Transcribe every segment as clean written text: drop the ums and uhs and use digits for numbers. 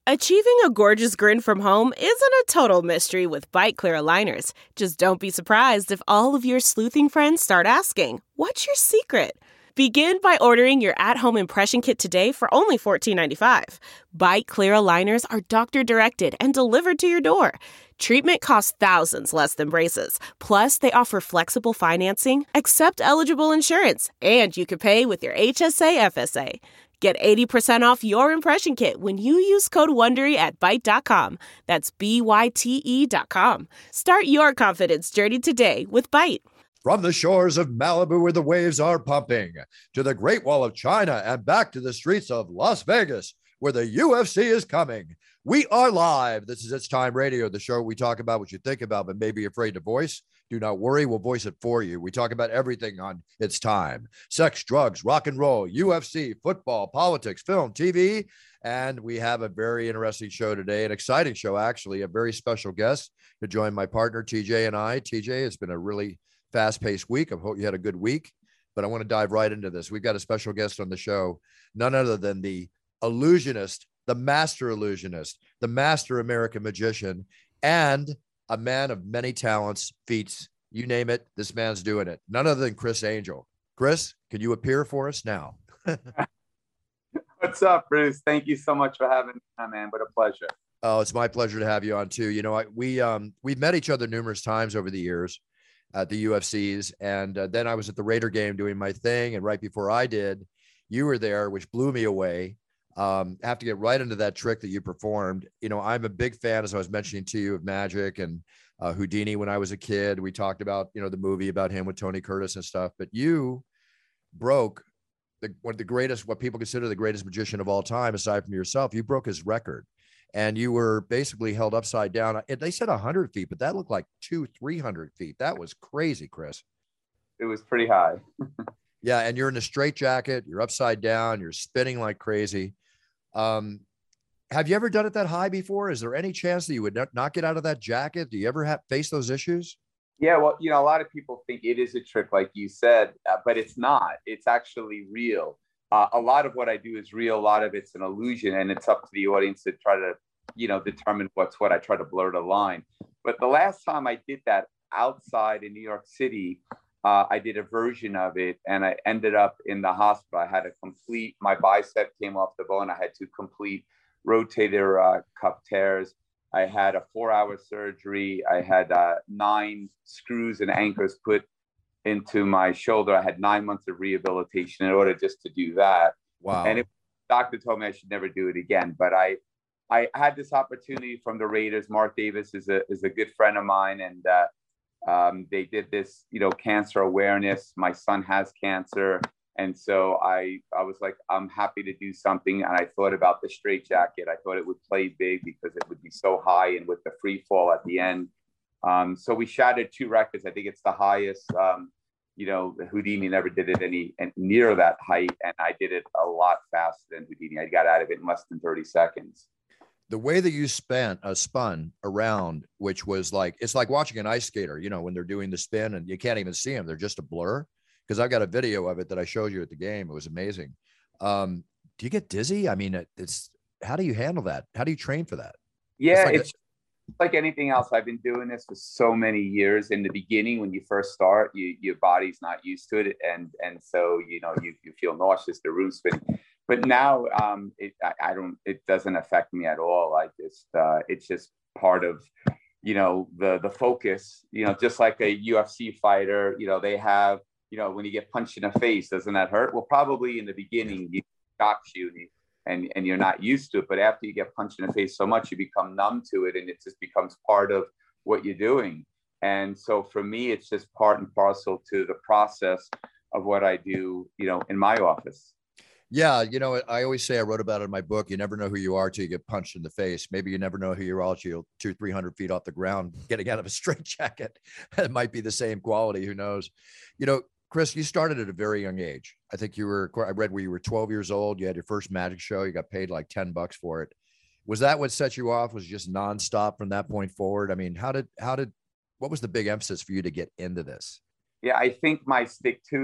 Achieving a gorgeous grin from home isn't a total mystery with Byte Clear aligners. Just don't be surprised if all of your sleuthing friends start asking, "What's your secret?" Begin by ordering your at-home impression kit today for only $14.95. Byte Clear aligners are doctor-directed and delivered to your door. Treatment costs thousands less than braces. Plus, they offer flexible financing, accept eligible insurance, and you can pay with your HSA FSA. Get 80% off your impression kit when you use code WONDERY at Byte.com. That's BYTE.com. Start your confidence journey today with Byte. From the shores of Malibu where the waves are pumping, to the Great Wall of China and back to the streets of Las Vegas where the UFC is coming. We are live. This is It's Time Radio, the show we talk about what you think about but may be afraid to voice. Do not worry, we'll voice it for you. We talk about everything on It's Time. Sex, drugs, rock and roll, UFC, football, politics, film, TV. And we have a very interesting show today, an exciting show, actually. A very special guest to join my partner, TJ, and I. TJ, it's been a really fast-paced week. I hope you had a good week, but I want to dive right into this. We've got a special guest on the show, none other than the illusionist, the master illusionist, the master American magician, and a man of many talents, feats, you name it, this man's doing it. None other than Criss Angel. Chris, can you appear for us now? What's up, Bruce? Thank you so much for having me, man. What a pleasure. Oh, it's my pleasure to have you on too. You know, we've met each other numerous times over the years at the UFCs. And then I was at the Raider game doing my thing. And right before I did, you were there, which blew me away. Have to get right into that trick that you performed. You know, I'm a big fan, as I was mentioning to you, of Magic and Houdini when I was a kid. We talked about, you know, the movie about him with Tony Curtis and stuff, but you broke one of the greatest, what people consider the greatest magician of all time, aside from yourself. You broke his record and you were basically held upside down. They said 100 feet, but that looked like 300 feet. That was crazy, Chris. It was pretty high. Yeah. And you're in a straitjacket, you're upside down, you're spinning like crazy. Have you ever done it that high before? Is there any chance that you would not get out of that jacket? Do you ever face those issues? Yeah, well, you know, a lot of people think it is a trick, like you said, but it's not. It's actually real. A lot of what I do is real. A lot of it's an illusion, and it's up to the audience to try to, you know, determine what's what. I try to blur the line. But the last time I did that outside in New York City, I did a version of it, and I ended up in the hospital. I had my bicep came off the bone. I had to complete rotator cuff tears. I had a 4-hour surgery. I had 9 screws and anchors put into my shoulder. I had 9 months of rehabilitation in order just to do that. Wow. And the doctor told me I should never do it again. But I had this opportunity from the Raiders. Mark Davis is a good friend of mine. And they did this, you know, cancer awareness. My son has cancer. And so I was like, I'm happy to do something. And I thought about the straitjacket. I thought it would play big because it would be so high and with the free fall at the end. So we shattered 2 records. I think it's the highest. You know, Houdini never did it any near that height. And I did it a lot faster than Houdini. I got out of it in less than 30 seconds. The way that you spun around, which was like, it's like watching an ice skater, you know, when they're doing the spin and you can't even see them. They're just a blur. Because I've got a video of it that I showed you at the game. It was amazing. Do you get dizzy? I mean, how do you handle that? How do you train for that? Yeah, it's like anything else. I've been doing this for so many years. In the beginning, when you first start, your body's not used to it. And so, you know, you feel nauseous, the room spinning. But now it doesn't affect me at all. It's just part of, you know, the focus, you know, just like a UFC fighter, you know, they have, you know, when you get punched in the face, doesn't that hurt? Well, probably in the beginning, it shocks you and you're not used to it. But after you get punched in the face so much, you become numb to it and it just becomes part of what you're doing. And so for me, it's just part and parcel to the process of what I do, you know, in my office. Yeah. You know, I always say, I wrote about it in my book, you never know who you are till you get punched in the face. Maybe you never know who you are till you're 200-300 feet off the ground, getting out of a straitjacket. It might be the same quality. Who knows? You know, Chris, you started at a very young age. I think I read where you were 12 years old. You had your first magic show. You got paid like $10 for it. Was that what set you off? Was just nonstop from that point forward? I mean, what was the big emphasis for you to get into this? Yeah, I think my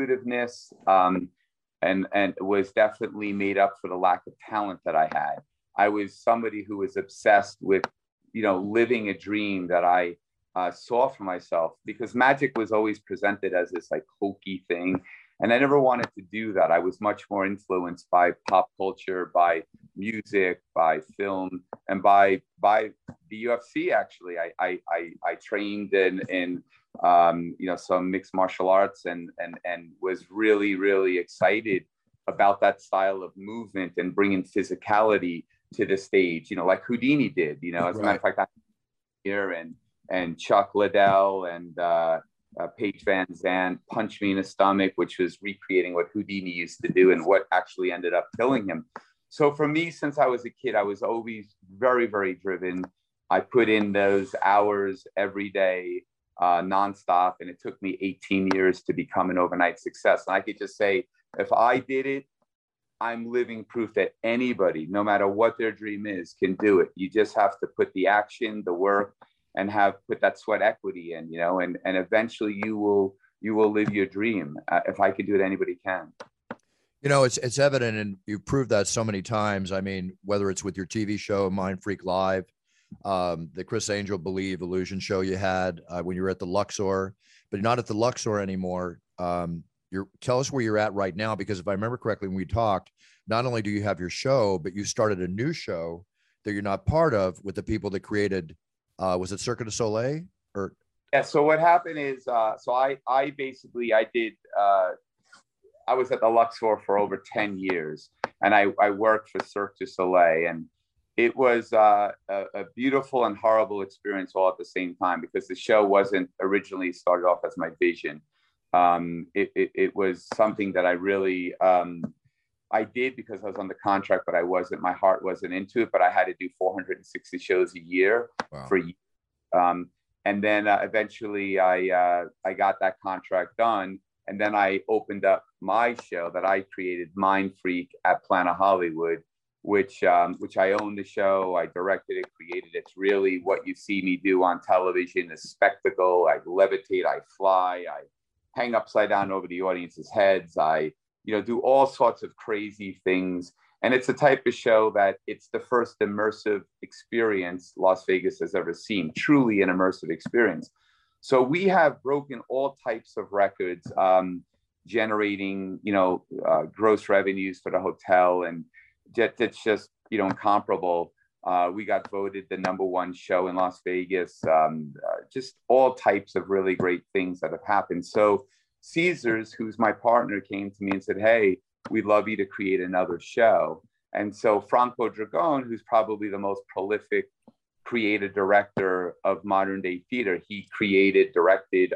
stick-to-itiveness and was definitely made up for the lack of talent that I had. I was somebody who was obsessed with, living a dream that I saw for myself, because magic was always presented as this like hokey thing. And I never wanted to do that. I was much more influenced by pop culture, by music, by film, and by the UFC. Actually, I trained in some mixed martial arts, and was really, really excited about that style of movement and bringing physicality to the stage. Like Houdini did. As a matter of fact, I'm here and Chuck Liddell and Paige Van Zandt punched me in the stomach, which was recreating what Houdini used to do and what actually ended up killing him. So for me, since I was a kid, I was always very, very driven. I put in those hours every day, nonstop, and it took me 18 years to become an overnight success. And I could just say, if I did it, I'm living proof that anybody, no matter what their dream is, can do it. You just have to put the action, the work, and put that sweat equity in, and eventually you will live your dream. If I could do it, anybody can. It's evident, and you've proved that so many times. I mean, whether it's with your TV show, Mind Freak Live, the Chris Angel Believe Illusion show you had when you were at the Luxor, but you're not at the Luxor anymore. Tell us where you're at right now, because if I remember correctly, when we talked, not only do you have your show, but you started a new show that you're not part of with the people that created, was it Cirque du Soleil? Or yeah. So what happened is, I was at the Luxor for over 10 years, and I worked for Cirque du Soleil, and it was a beautiful and horrible experience all at the same time, because the show wasn't originally started off as my vision. It was something that I really, I did because I was on the contract, but my heart wasn't into it, but I had to do 460 shows a year. Wow. For years. And then eventually I got that contract done. And then I opened up my show that I created, Mind Freak, at Planet Hollywood, which I own the show. I directed it, created it. It's really what you see me do on television, a spectacle. I levitate, I fly, I hang upside down over the audience's heads. I, do all sorts of crazy things. And it's the type of show that it's the first immersive experience Las Vegas has ever seen, truly an immersive experience. So we have broken all types of records, generating, gross revenues for the hotel. And it's just, incomparable. We got voted the #1 show in Las Vegas, just all types of really great things that have happened. So Caesars, who's my partner, came to me and said, hey, we'd love you to create another show. And so Franco Dragone, who's probably the most prolific creative director of modern day theater, he created, directed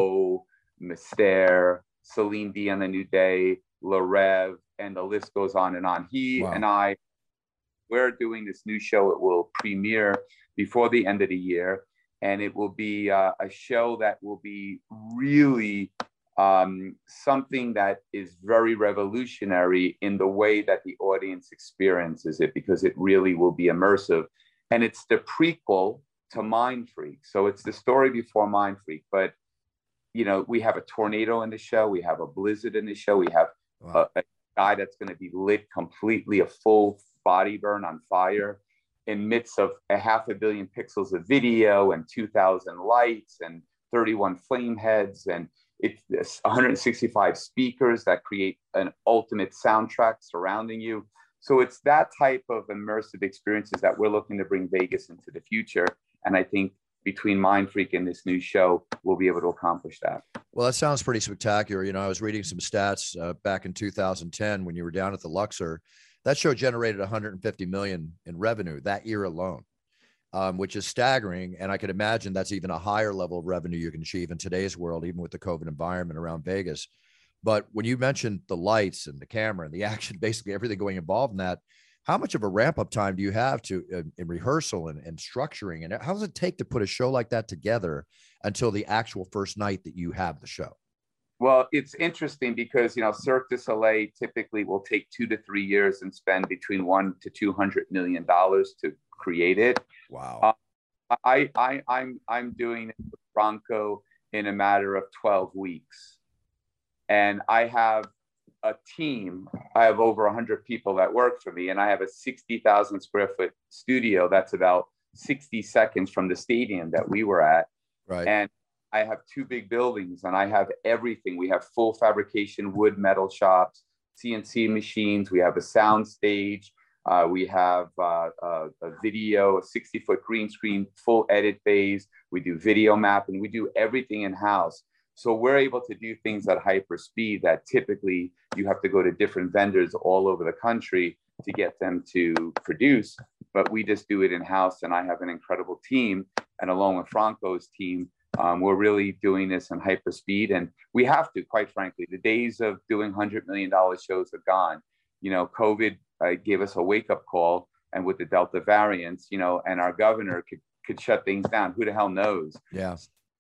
Mystère, Celine Dion, The New Day, Le Rêve, and the list goes on and on. He and we're doing this new show. It will premiere before the end of the year, and it will be a show that will be really something that is very revolutionary in the way that the audience experiences it, because it really will be immersive. And it's the prequel to Mind Freak. So it's the story before Mind Freak. But, we have a tornado in the show. We have a blizzard in the show. We have a guy that's going to be lit completely, a full body burn on fire in midst of 500 million pixels of video and 2,000 lights and 31 flame heads. And it's 165 speakers that create an ultimate soundtrack surrounding you. So it's that type of immersive experiences that we're looking to bring Vegas into the future. And I think between Mind Freak and this new show, we'll be able to accomplish that. Well, that sounds pretty spectacular. I was reading some stats back in 2010 when you were down at the Luxor. That show generated 150 million in revenue that year alone, which is staggering. And I could imagine that's even a higher level of revenue you can achieve in today's world, even with the COVID environment around Vegas. But when you mentioned the lights and the camera and the action, basically everything going involved in that, how much of a ramp up time do you have to in rehearsal and structuring? And how does it take to put a show like that together until the actual first night that you have the show? Well, it's interesting because, Cirque du Soleil typically will take 2 to 3 years and spend between $100 to $200 million to create it. Wow. I'm doing it with Franco in a matter of 12 weeks. And I have a team. I have over 100 people that work for me, and I have a 60,000 square foot studio that's about 60 seconds from the stadium that we were at. Right. And I have two big buildings, and I have everything. We have full fabrication, wood, metal shops, CNC machines. We have a sound stage. We have a video, a 60-foot green screen, full edit phase. We do video mapping. We do everything in-house. So we're able to do things at hyper speed that typically you have to go to different vendors all over the country to get them to produce. But we just do it in-house, and I have an incredible team. And along with Franco's team, we're really doing this in hyper speed. And we have to, quite frankly. The days of doing $100 million shows are gone. You know, COVID gave us a wake-up call, and with the Delta variants, you know, and our governor could shut things down. Who the hell knows? Yeah.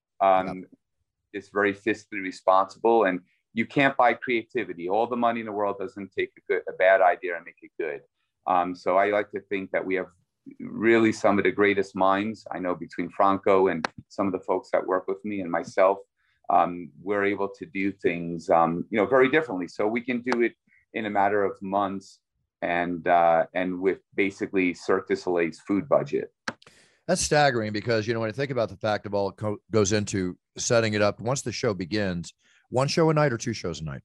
It's very fiscally responsible, and you can't buy creativity. All the money in the world doesn't take a bad idea and make it good. So I like to think that we have really some of the greatest minds I know between Franco and some of the folks that work with me and myself. We're able to do things, you know, very differently. So we can do it in a matter of months, and with basically Cirque du Soleil's food budget. That's staggering because, you know, when I think about the fact of all it goes into setting it up, once the show begins, one show a night or two shows a night?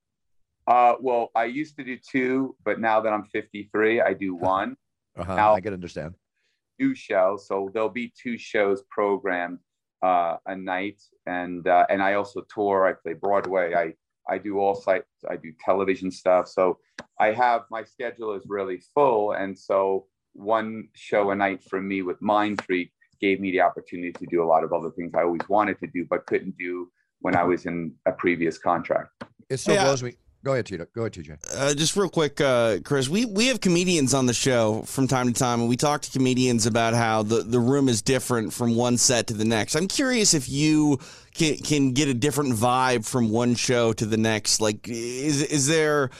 Well, I used to do two, but now that I'm 53, I do one. Now, I can understand. Two shows. So there'll be two shows programmed a night. And I also tour. I play Broadway. I do all sites. I do television stuff. So my schedule is really full. And so one show a night for me with Mind Freak gave me the opportunity to do a lot of other things I always wanted to do, but couldn't do when I was in a previous contract. It still blows me. Go ahead, Tito. Go ahead, TJ. Just real quick, Chris, we have comedians on the show from time to time, and we talk to comedians about how the room is different from one set to the next. I'm curious if you can get a different vibe from one show to the next. Like, is there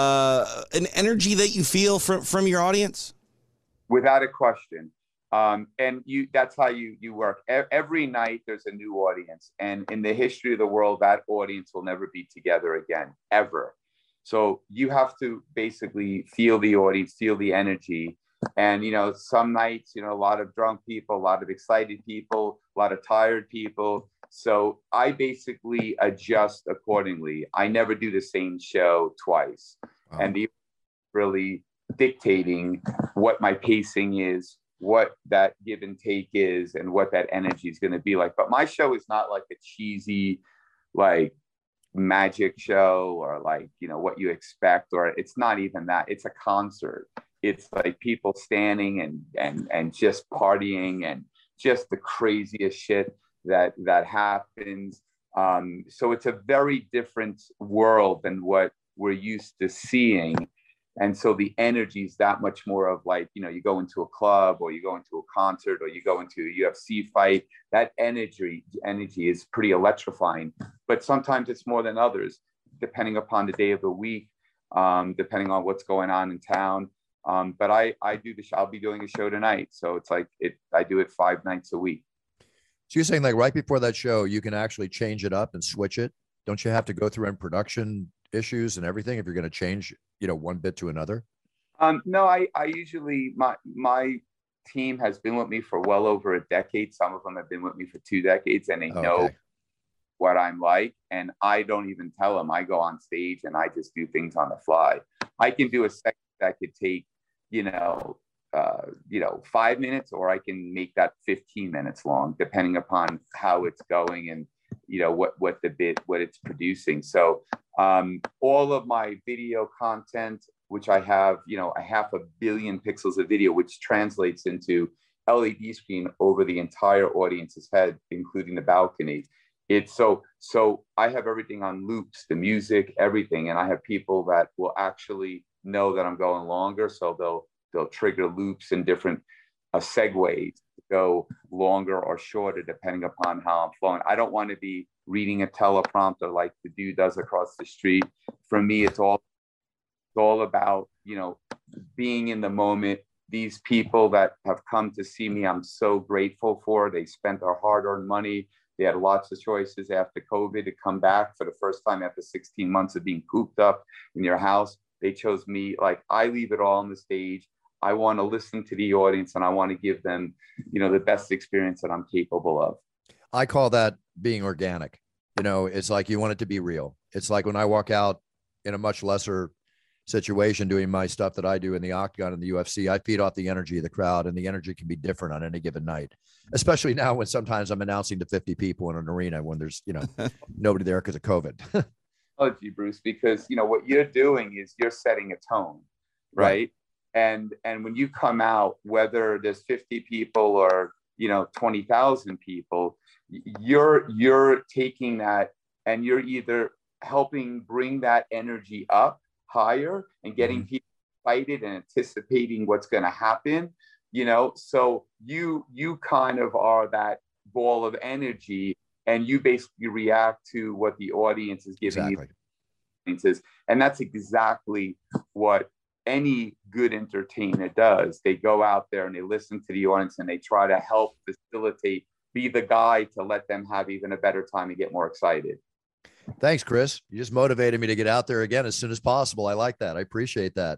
an energy that you feel from your audience? Without a question. And that's how you work. Every night there's a new audience. And in the history of the world, that audience will never be together again, ever. So you have to basically feel the audience, feel the energy. And, you know, some nights, you know, a lot of drunk people, a lot of excited people, a lot of tired people. So I basically adjust accordingly. I never do the same show twice. Wow. And the really dictating what my pacing is, what that give and take is, and what that energy is going to be like. But my show is not like a cheesy, like magic show or like, you know, what you expect, or it's not even that. It's a concert. It's like people standing and just partying and just the craziest shit that happens. So it's a very different world than what we're used to seeing. And so the energy is that much more of like, you know, you go into a club or you go into a concert or you go into a UFC fight, that energy is pretty electrifying, but sometimes it's more than others, depending upon the day of the week, depending on what's going on in town. But I do I'll be doing a show tonight. So it's like I do it 5 nights a week. So you're saying like right before that show, you can actually change it up and switch it? Don't you have to go through in production issues and everything if you're going to change, you know, one bit to another? No, I usually, my team has been with me for well over a decade. Some of them have been with me for 2 decades, and they know what I'm like. And I don't even tell them. I go on stage and I just do things on the fly. I can do a segment that could take, 5 minutes, or I can make that 15 minutes long, depending upon how it's going and, you know, what it's producing. So all of my video content, which I have, you know, 500 million pixels of video, which translates into LED screen over the entire audience's head, including the balcony. It's so I have everything on loops, the music, everything. And I have people that will actually know that I'm going longer. So they'll trigger loops and different segues to go longer or shorter, depending upon how I'm flowing. I don't want to be reading a teleprompter like the dude does across the street. For me, it's all about, you know, being in the moment. These people that have come to see me, I'm so grateful for. They spent their hard-earned money. They had lots of choices after COVID to come back for the first time after 16 months of being cooped up in your house. They chose me. Like, I leave it all on the stage. I want to listen to the audience, and I want to give them, the best experience that I'm capable of. I call that being organic. It's like you want it to be real. It's like when I walk out in a much lesser situation doing my stuff that I do in the Octagon and the UFC, I feed off the energy of the crowd, and the energy can be different on any given night, especially now when sometimes I'm announcing to 50 people in an arena when there's, nobody there because of COVID. Oh, gee, Bruce, because, what you're doing is you're setting a tone, right? And when you come out, whether there's 50 people or, 20,000 people, you're taking that and you're either helping bring that energy up higher and getting people excited and anticipating what's going to happen, so you kind of are that ball of energy, and you basically react to what the audience is giving you. And that's exactly what any good entertainer does. They go out there and they listen to the audience, and they try to help facilitate, be the guy to let them have even a better time and get more excited. Thanks, Chris. You just motivated me to get out there again as soon as possible. I like that. I appreciate that.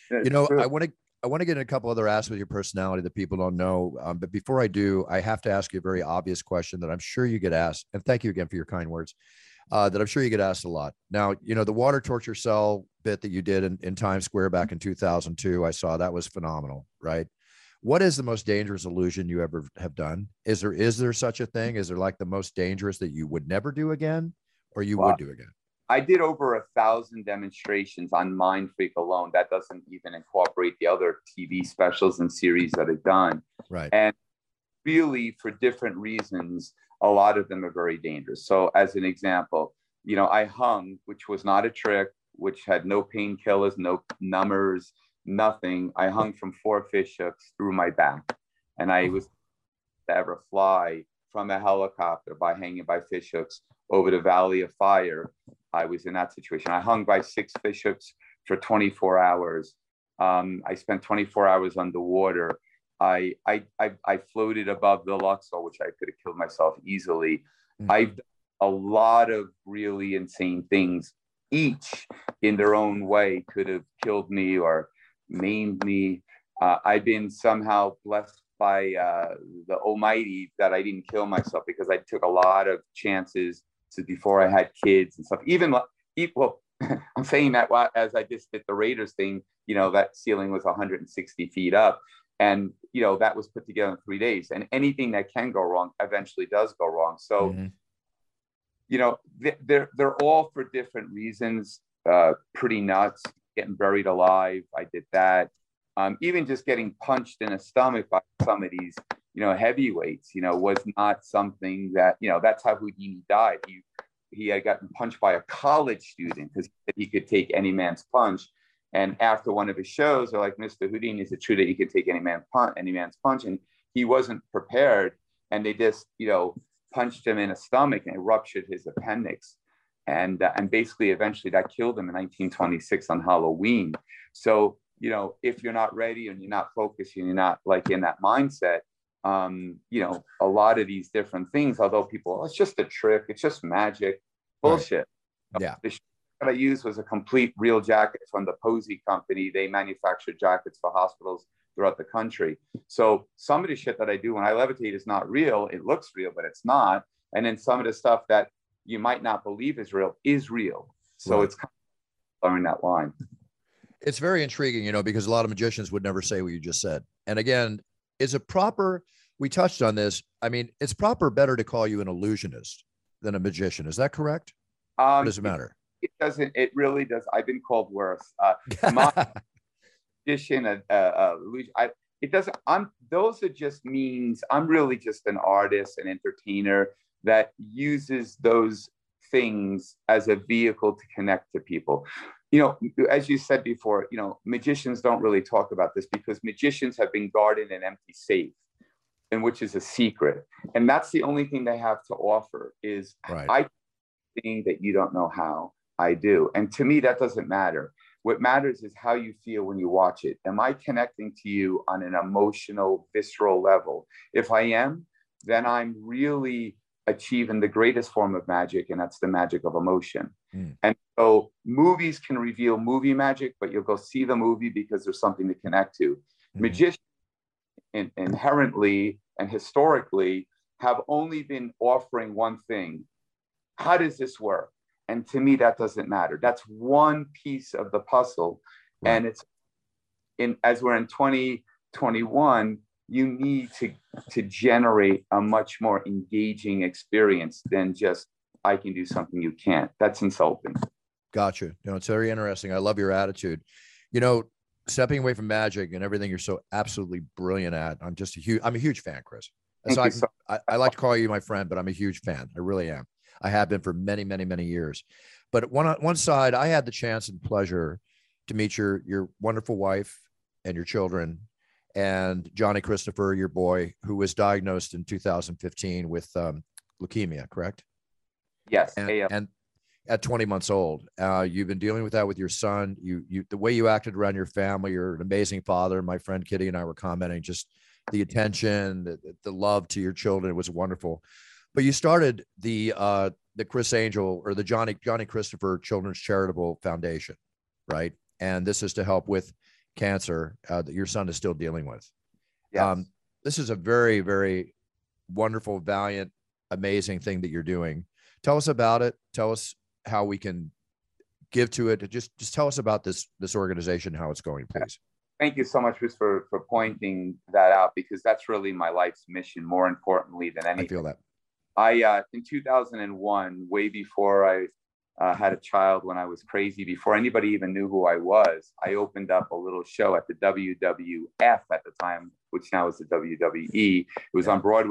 I want to get in a couple other aspects of your personality that people don't know. But before I do, I have to ask you a very obvious question that I'm sure you get asked. And thank you again for your kind words. That I'm sure you get asked a lot. Now, the water torture cell bit that you did in Times Square back in 2002, I saw that was phenomenal, right? What is the most dangerous illusion you ever have done? Is there such a thing? Is there like the most dangerous that you would never do again, or you would do again? I did over 1,000 demonstrations on Mindfreak alone. That doesn't even incorporate the other TV specials and series that I've done. Right. And really, for different reasons, a lot of them are very dangerous. So as an example, I hung, which was not a trick, which had no painkillers, no numbers, nothing. I hung from 4 fish hooks through my back. And I was to ever fly from a helicopter by hanging by fish hooks over the Valley of Fire. I was in that situation. I hung by 6 fish hooks for 24 hours. I spent 24 hours underwater. I floated above the Luxor, which I could have killed myself easily. I've done a lot of really insane things. Each in their own way could have killed me or maimed me. I've been somehow blessed by the Almighty that I didn't kill myself, because I took a lot of chances before I had kids and stuff. Well, I'm saying that as I just did the Raiders thing, that ceiling was 160 feet up. And, that was put together in 3 days. And anything that can go wrong eventually does go wrong. So, they're all for different reasons, pretty nuts. Getting buried alive, I did that. Even just getting punched in the stomach by some of these, heavyweights, was not something that, that's how Houdini died. He had gotten punched by a college student because he could take any man's punch. And after one of his shows, they're like, Mr. Houdini, is it true that you could take any man's punch? And he wasn't prepared. And they just, punched him in the stomach, and it ruptured his appendix. And basically, eventually that killed him in 1926 on Halloween. So, if you're not ready and you're not focused and you're not like in that mindset, a lot of these different things, although people, it's just a trick, it's just magic, bullshit. Right. Yeah. The shit that I used was a complete real jacket from the Posey Company. They manufacture jackets for hospitals throughout the country. So some of the shit that I do when I levitate is not real. It looks real, but it's not. And then some of the stuff that you might not believe is real. So It's kind of learning that line. It's very intriguing, because a lot of magicians would never say what you just said. And again, is it proper? We touched on this. I mean, it's better to call you an illusionist than a magician. Is that correct? What does it matter? It doesn't. It really does. I've been called worse. My magician, illusion. It doesn't. Those are just means. I'm really just an artist, an entertainer that uses those things as a vehicle to connect to people. As you said before, magicians don't really talk about this because magicians have been guarded in an empty safe, and which is a secret. And that's the only thing they have to offer is right. I think that you don't know how I do. And to me, that doesn't matter. What matters is how you feel when you watch it. Am I connecting to you on an emotional, visceral level? If I am, then I'm really achieving the greatest form of magic, and that's the magic of emotion. And so movies can reveal movie magic, but you'll go see the movie because there's something to connect to. Magicians inherently and historically have only been offering one thing. How does this work? And to me, that doesn't matter. That's one piece of the puzzle. Right. And it's as we're in 2021, you need to generate a much more engaging experience than just, I can do something you can't. That's insulting. Gotcha. It's very interesting. I love your attitude. Stepping away from magic and everything you're so absolutely brilliant at. I'm a huge fan, Chris. So I like to call you my friend, but I'm a huge fan. I really am. I have been for many, many, many years. But one side, I had the chance and pleasure to meet your wonderful wife and your children, and Johnny Christopher, your boy, who was diagnosed in 2015 with leukemia, correct? Yes. And at 20 months old, you've been dealing with that with your son. The way you acted around your family, you're an amazing father. My friend Kitty and I were commenting, just the attention, the love to your children. It was wonderful. But you started the Chris Angel, or the Johnny Christopher Children's Charitable Foundation, right? And this is to help with cancer that your son is still dealing with. Yes. This is a very, very wonderful, valiant, amazing thing that you're doing. Tell us about it. Tell us how we can give to it. Just tell us about this organization, how it's going, please. Thank you so much, Bruce, for pointing that out, because that's really my life's mission, more importantly than anything. I feel that. In 2001, way before I had a child, when I was crazy, before anybody even knew who I was, I opened up a little show at the WWF at the time, which now is the WWE. It was on Broadway,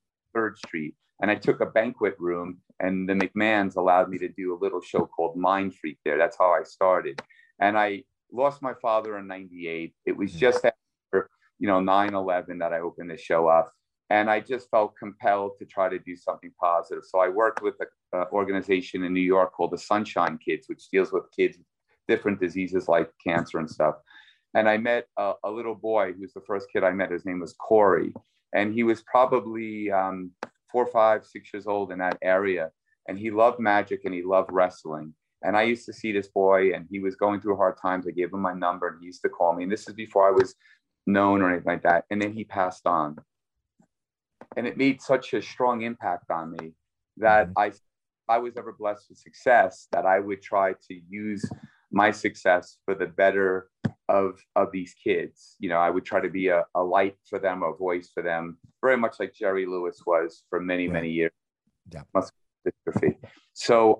3rd Street. And I took a banquet room, and the McMahons allowed me to do a little show called Mind Freak there. That's how I started. And I lost my father in 98. It was just after, 9/11 that I opened the show up. And I just felt compelled to try to do something positive. So I worked with an organization in New York called the Sunshine Kids, which deals with kids with different diseases like cancer and stuff. And I met a little boy who was the first kid I met. His name was Corey. And he was probably 4, 5, 6 years old in that area. And he loved magic and he loved wrestling. And I used to see this boy, and he was going through hard times. I gave him my number, and he used to call me. And this is before I was known or anything like that. And then he passed on. And it made such a strong impact on me that I was ever blessed with success, that I would try to use my success for the better of these kids. I would try to be a light for them, a voice for them, very much like Jerry Lewis was for many, many years. Yeah. Muscular dystrophy. So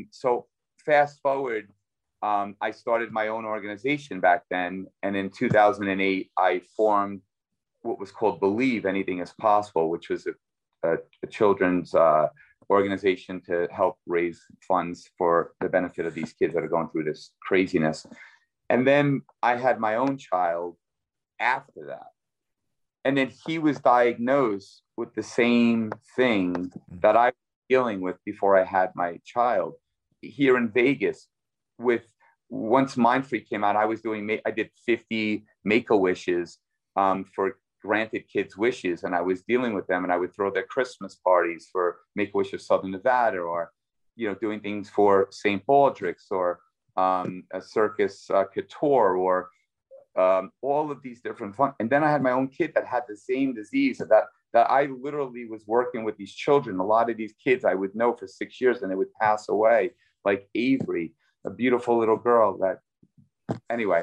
fast forward, I started my own organization back then. And in 2008, I formed what was called Believe Anything is Possible, which was a children's organization to help raise funds for the benefit of these kids that are going through this craziness. And then I had my own child after that. And then he was diagnosed with the same thing that I was dealing with before I had my child here in Vegas. Once Mind Freak came out, I did 50 Make-A-Wishes for granted kids' wishes, and I was dealing with them, and I would throw their Christmas parties for Make-A-Wish of Southern Nevada, or doing things for St. Baldrick's, or a Circus Couture, or all of these different fun. And then I had my own kid that had the same disease, that I literally was working with these children. A lot of these kids I would know for 6 years, and they would pass away, like Avery, a beautiful little girl that, anyway,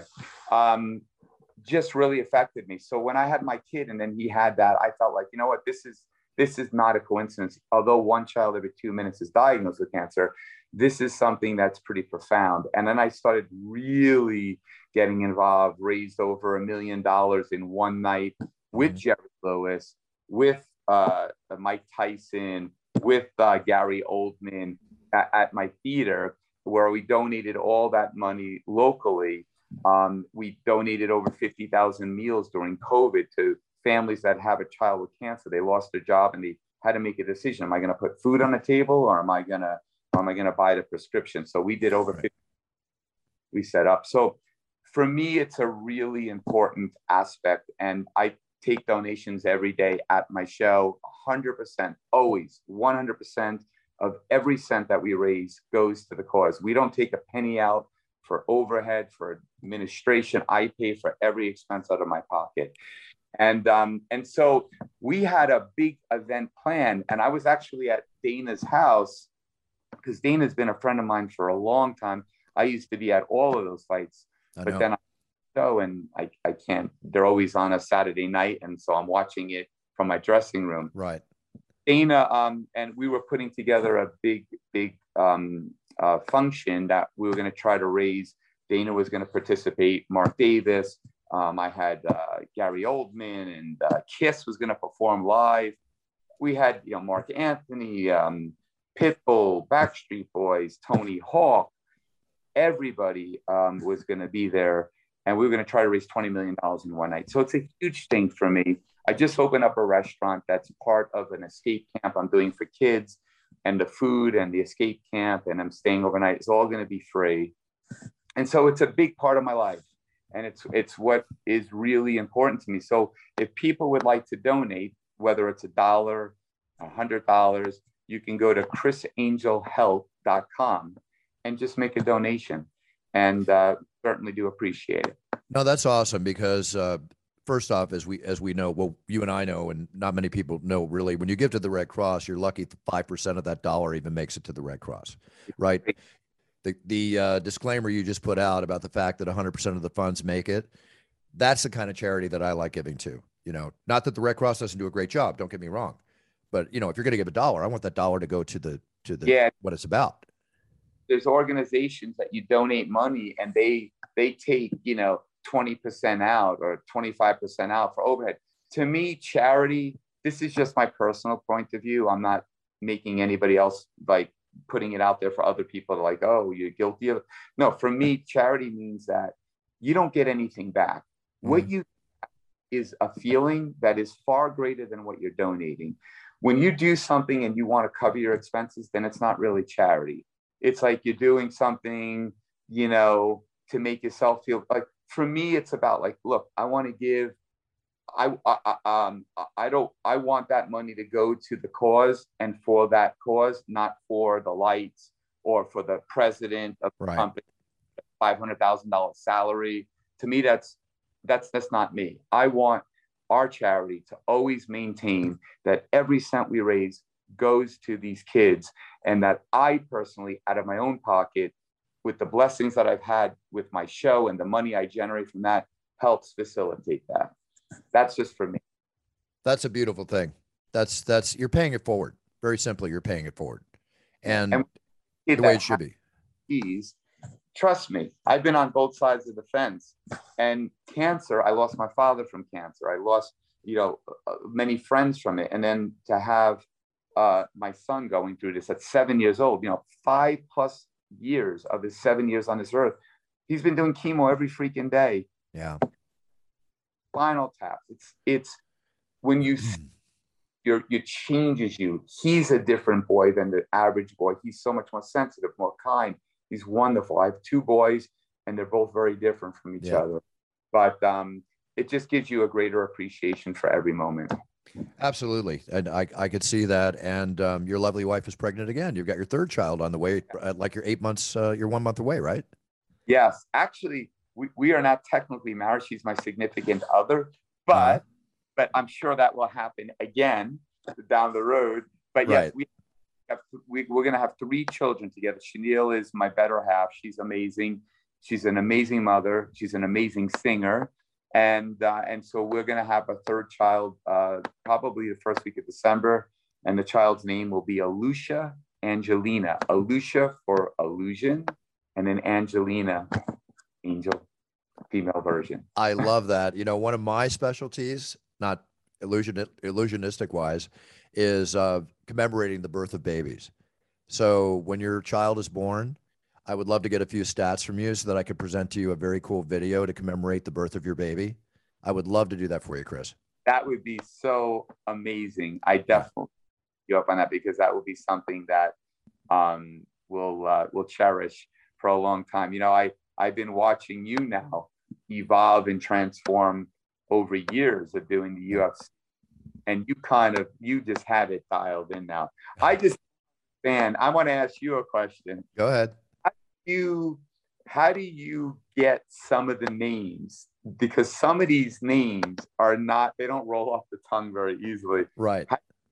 just really affected me. So when I had my kid and then he had that, I felt like, this is not a coincidence. Although one child every 2 minutes is diagnosed with cancer, this is something that's pretty profound. And then I started really getting involved, raised over $1 million in one night with Jerry Lewis, with Mike Tyson, with Gary Oldman at my theater, where we donated all that money locally. We donated over 50,000 meals during COVID to families that have a child with cancer. They lost their job and they had to make a decision. Am I going to put food on the table, or am I going to buy the prescription? So we did over 50. We set up. So for me, it's a really important aspect. And I take donations every day at my show. 100%, always 100% of every cent that we raise goes to the cause. We don't take a penny out for overhead, for administration. I pay for every expense out of my pocket. And so we had a big event planned, and I was actually at Dana's house because Dana's been a friend of mine for a long time. I used to be at all of those fights, but then I go and I can't. They're always on a Saturday night, and so I'm watching it from my dressing room. Right. Dana and we were putting together a big function that we were going to try to raise. Dana was going to participate. Mark Davis. I had Gary Oldman, and Kiss was going to perform live. We had Mark Anthony, Pitbull, Backstreet Boys, Tony Hawk. Everybody was going to be there, and we were going to try to raise $20 million in one night. So it's a huge thing for me. I just opened up a restaurant that's part of an escape camp I'm doing for kids, and the food and the escape camp, and I'm staying overnight. It's all going to be free. And so it's a big part of my life, and it's what is really important to me. So if people would like to donate, whether it's $1, $100, you can go to chrisangelhealth.com and just make a donation, and certainly do appreciate it. No, that's awesome because first off, as we know, well, you and I know, and not many people know really, when you give to the Red Cross, you're lucky 5% of that dollar even makes it to the Red Cross, right? The disclaimer you just put out about the fact that 100% of the funds make it, that's the kind of charity that I like giving to. Not that the Red Cross doesn't do a great job, don't get me wrong, but if you're going to give $1, I want that dollar to go to the what it's about. There's organizations that you donate money and they take 20% out or 25% out for overhead. To me, charity, this is just my personal point of view. I'm not making anybody else putting it out there for other people to oh, you're guilty of it. No, for me, charity means that you don't get anything back. Mm-hmm. What you is a feeling that is far greater than what you're donating. When you do something and you want to cover your expenses, then it's not really charity. It's like you're doing something, to make yourself feel like. For me, it's about look, I want to give. I want that money to go to the cause and for that cause, not for the lights or for the president of the company, $500,000 salary. To me, that's not me. I want our charity to always maintain that every cent we raise goes to these kids, and that I personally, out of my own pocket, with the blessings that I've had with my show and the money I generate from that, helps facilitate that. That's just for me. That's a beautiful thing. That's you're paying it forward. Very simply, you're paying it forward, and the way it should be. Trust me, I've been on both sides of the fence. And cancer, I lost my father from cancer. I lost, many friends from it, and then to have my son going through this at 7 years old, 5+ years of his 7 years on this earth, he's been doing chemo every freaking day. Yeah. Spinal tap. It's when you it changes you. He's a different boy than the average boy. He's so much more sensitive, more kind. He's wonderful. I have 2 boys, and they're both very different from each other. But it just gives you a greater appreciation for every moment. Absolutely. And I could see that. And your lovely wife is pregnant again. You've got your 3rd child on the way, you're 8 months, you're 1 month away, right? Yes. Actually, we are not technically married. She's my significant other, but I'm sure that will happen again down the road. But yes, we're going to have 3 children together. Chanel is my better half. She's amazing. She's an amazing mother. She's an amazing singer. And so we're going to have a 3rd child, probably the first week of December. And the child's name will be Alusha Angelina. Alusha for illusion, and then Angelina, angel, female version. I love that. One of my specialties, not illusionistic wise, is commemorating the birth of babies. So when your child is born, I would love to get a few stats from you so that I could present to you a very cool video to commemorate the birth of your baby. I would love to do that for you, Chris. That would be so amazing. I definitely you up on that, because that will be something that we'll cherish for a long time. I've been watching you now evolve and transform over years of doing the UFC, and you just have it dialed in now. I want to ask you a question. Go ahead. How do you get some of the names? Because some of these names they don't roll off the tongue very easily. Right.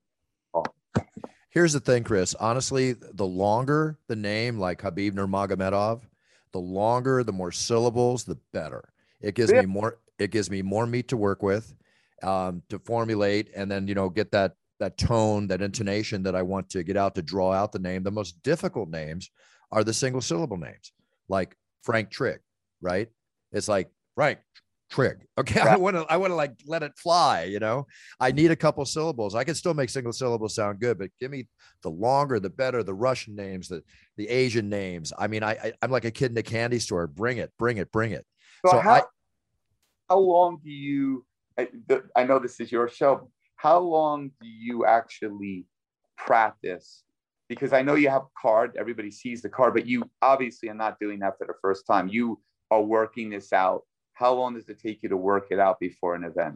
Here's the thing, Chris. Honestly, the longer the name, like Khabib Nurmagomedov, the longer, the more syllables, the better. It gives me more. It gives me more meat to work with, to formulate, and then get that tone, that intonation that I want to get out to draw out the name. The most difficult names are the single syllable names, like Frank Trigg, right? It's like Frank Trigg. Okay, right. I want to like let it fly. I need a couple syllables. I can still make single syllables sound good, but give me the longer, the better. The Russian names, the Asian names. I mean, I'm like a kid in a candy store. Bring it, bring it, bring it. So how long do you? I know this is your show. How long do you actually practice? Because I know you have a card. Everybody sees the card, but you obviously are not doing that for the first time. You are working this out. How long does it take you to work it out before an event?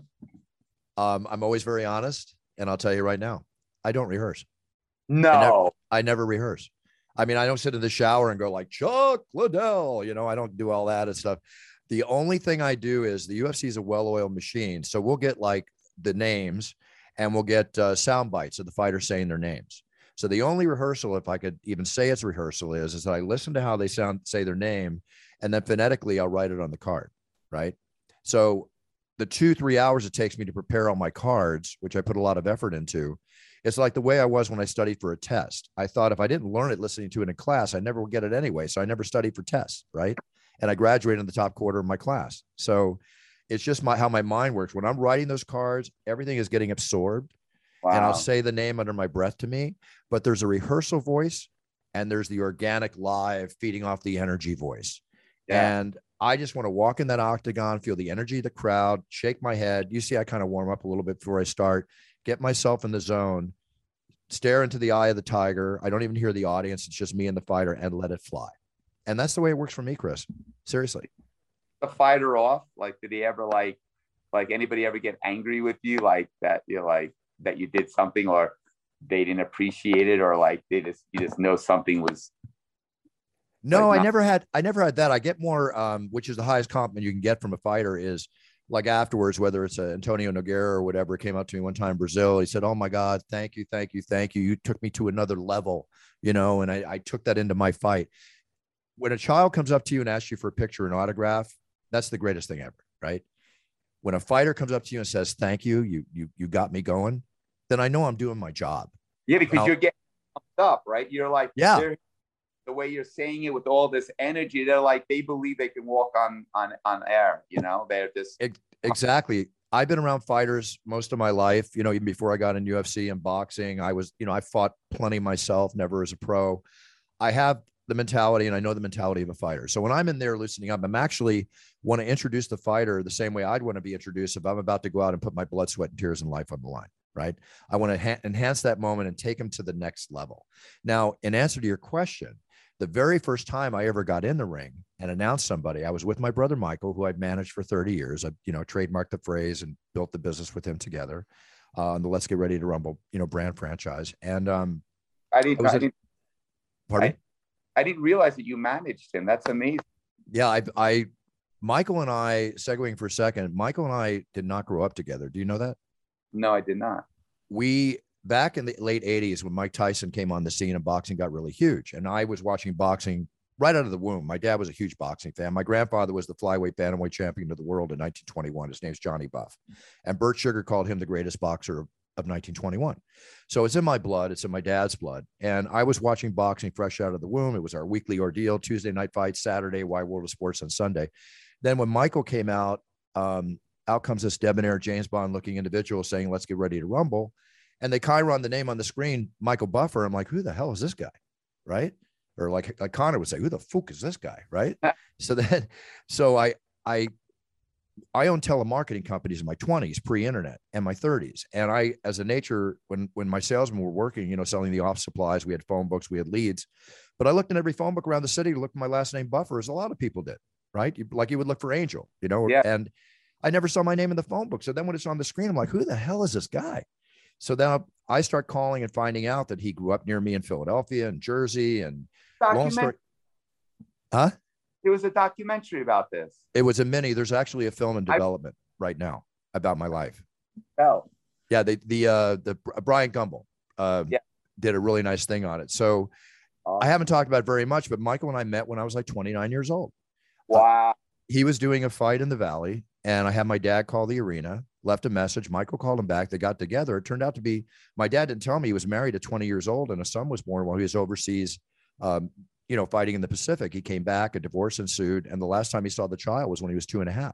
I'm always very honest, and I'll tell you right now, I don't rehearse. No, I never rehearse. I mean, I don't sit in the shower and go like Chuck Liddell. I don't do all that and stuff. The only thing I do is the UFC is a well-oiled machine. So we'll get like the names, and we'll get sound bites of the fighters saying their names. So the only rehearsal, if I could even say it's rehearsal, is that I listen to how they say their name, and then phonetically I'll write it on the card, right? So the 2-3 hours it takes me to prepare all my cards, which I put a lot of effort into, it's like the way I was when I studied for a test. I thought if I didn't learn it listening to it in class, I never would get it anyway. So I never studied for tests, right? And I graduated in the top quarter of my class. So it's just how my mind works. When I'm writing those cards, everything is getting absorbed. Wow. And I'll say the name under my breath to me, but there's a rehearsal voice and there's the organic live feeding off the energy voice. Yeah. And I just want to walk in that octagon, feel the energy of the crowd, shake my head. You see, I kind of warm up a little bit before I start, get myself in the zone, stare into the eye of the tiger. I don't even hear the audience. It's just me and the fighter, and let it fly. And that's the way it works for me, Chris. Seriously. A fighter off? Like, did he ever like anybody ever get angry with you like that? That you did something or they didn't appreciate it, or like you just know something was. No, I never had that. I get more, which is the highest compliment you can get from a fighter is like afterwards, whether it's Antonio Nogueira or whatever, came up to me one time in Brazil. He said, "Oh my God, thank you, thank you, thank you. You took me to another level, and I took that into my fight." When a child comes up to you and asks you for a picture and autograph, that's the greatest thing ever, right? When a fighter comes up to you and says, "Thank you, you got me going," then I know I'm doing my job. Yeah, because you're getting pumped up, right? You're like, yeah. The way you're saying it with all this energy, they're like, they believe they can walk on air. They're just exactly. I've been around fighters most of my life. Even before I got in UFC and boxing, I was, I fought plenty myself, never as a pro. I have the mentality, and I know the mentality of a fighter. So when I'm in there loosening up, I'm actually want to introduce the fighter the same way I'd want to be introduced if I'm about to go out and put my blood, sweat, and tears and life on the line, right? I want to enhance that moment and take them to the next level. Now, in answer to your question, the very first time I ever got in the ring and announced somebody, I was with my brother, Michael, who I'd managed for 30 years. I, trademarked the phrase and built the business with him together on the Let's Get Ready to Rumble, brand franchise. And I didn't realize that you managed him. That's amazing. Yeah. Michael and I, segueing for a second, Michael and I did not grow up together. Do you know that? No, I did not. Back in the late 80s, when Mike Tyson came on the scene and boxing got really huge, and I was watching boxing right out of the womb. My dad was a huge boxing fan. My grandfather was the flyweight bantamweight champion of the world in 1921. His name's Johnny Buff. And Bert Sugar called him the greatest boxer of 1921. So it's in my blood. It's in my dad's blood. And I was watching boxing fresh out of the womb. It was our weekly ordeal, Tuesday night fights, Saturday, Wide World of Sports on Sunday. Then when Michael came out, out comes this debonair James Bond looking individual saying, "Let's get ready to rumble." And they chiron the name on the screen, Michael Buffer. I'm like, who the hell is this guy? Right. Or like Connor would say, who the fuck is this guy? Right. So I own telemarketing companies in my 20s, pre-internet, and my 30s. And I, as a nature, when my salesmen were working, selling the office supplies, we had phone books, we had leads, but I looked in every phone book around the city, looked at my last name Buffer, as a lot of people did. Right. Like you would look for Angel, Yeah. And I never saw my name in the phone book. So then when it's on the screen, I'm like, who the hell is this guy? So then I start calling and finding out that he grew up near me in Philadelphia and Jersey. And long story. Huh? There was a documentary about this. It was a mini. There's actually a film in development right now about my life. Oh. Yeah, the Brian Gumbel did a really nice thing on it. So I haven't talked about it very much, but Michael and I met when I was like 29 years old. Wow. He was doing a fight in the Valley, and I had my dad call the arena, left a message. Michael called him back. They got together. It turned out to be, my dad didn't tell me he was married at 20 years old, and a son was born while he was overseas, fighting in the Pacific. He came back, a divorce ensued, and the last time he saw the child was when he was 2.5.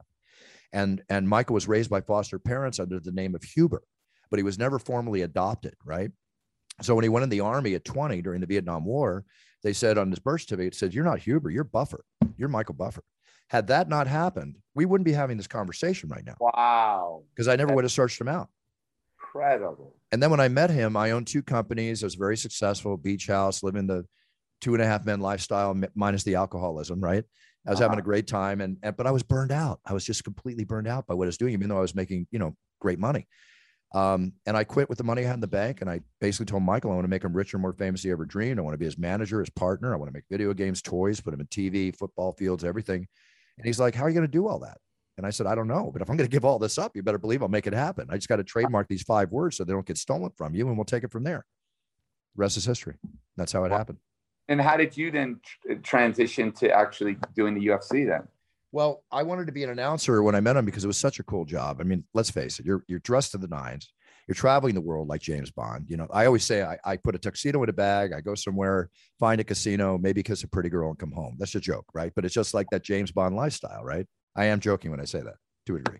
And Michael was raised by foster parents under the name of Huber, but he was never formally adopted, right? So when he went in the Army at 20 during the Vietnam War, they said on his birth certificate, it said, "You're not Huber, you're Buffer. You're Michael Buffer." Had that not happened, we wouldn't be having this conversation right now. Wow. Because I never would have searched him out. Incredible. And then when I met him, I owned 2 companies. I was very successful, beach house, living the 2.5 men lifestyle minus the alcoholism, right? I was having a great time, but I was burned out. I was just completely burned out by what I was doing, even though I was making, great money. And I quit with the money I had in the bank. And I basically told Michael, I want to make him richer, more famous than he ever dreamed. I want to be his manager, his partner. I want to make video games, toys, put him in TV, football fields, everything. And he's like, "How are you going to do all that?" And I said, "I don't know, but if I'm going to give all this up, you better believe I'll make it happen. I just got to trademark these 5 words so they don't get stolen from you, and we'll take it from there." The rest is history. That's how it happened. And how did you then transition to actually doing the UFC then? Well, I wanted to be an announcer when I met him because it was such a cool job. I mean, let's face it, you're dressed to the nines. You're traveling the world like James Bond. I always say I put a tuxedo in a bag. I go somewhere, find a casino, maybe kiss a pretty girl and come home. That's a joke, right? But it's just like that James Bond lifestyle, right? I am joking when I say that to a degree.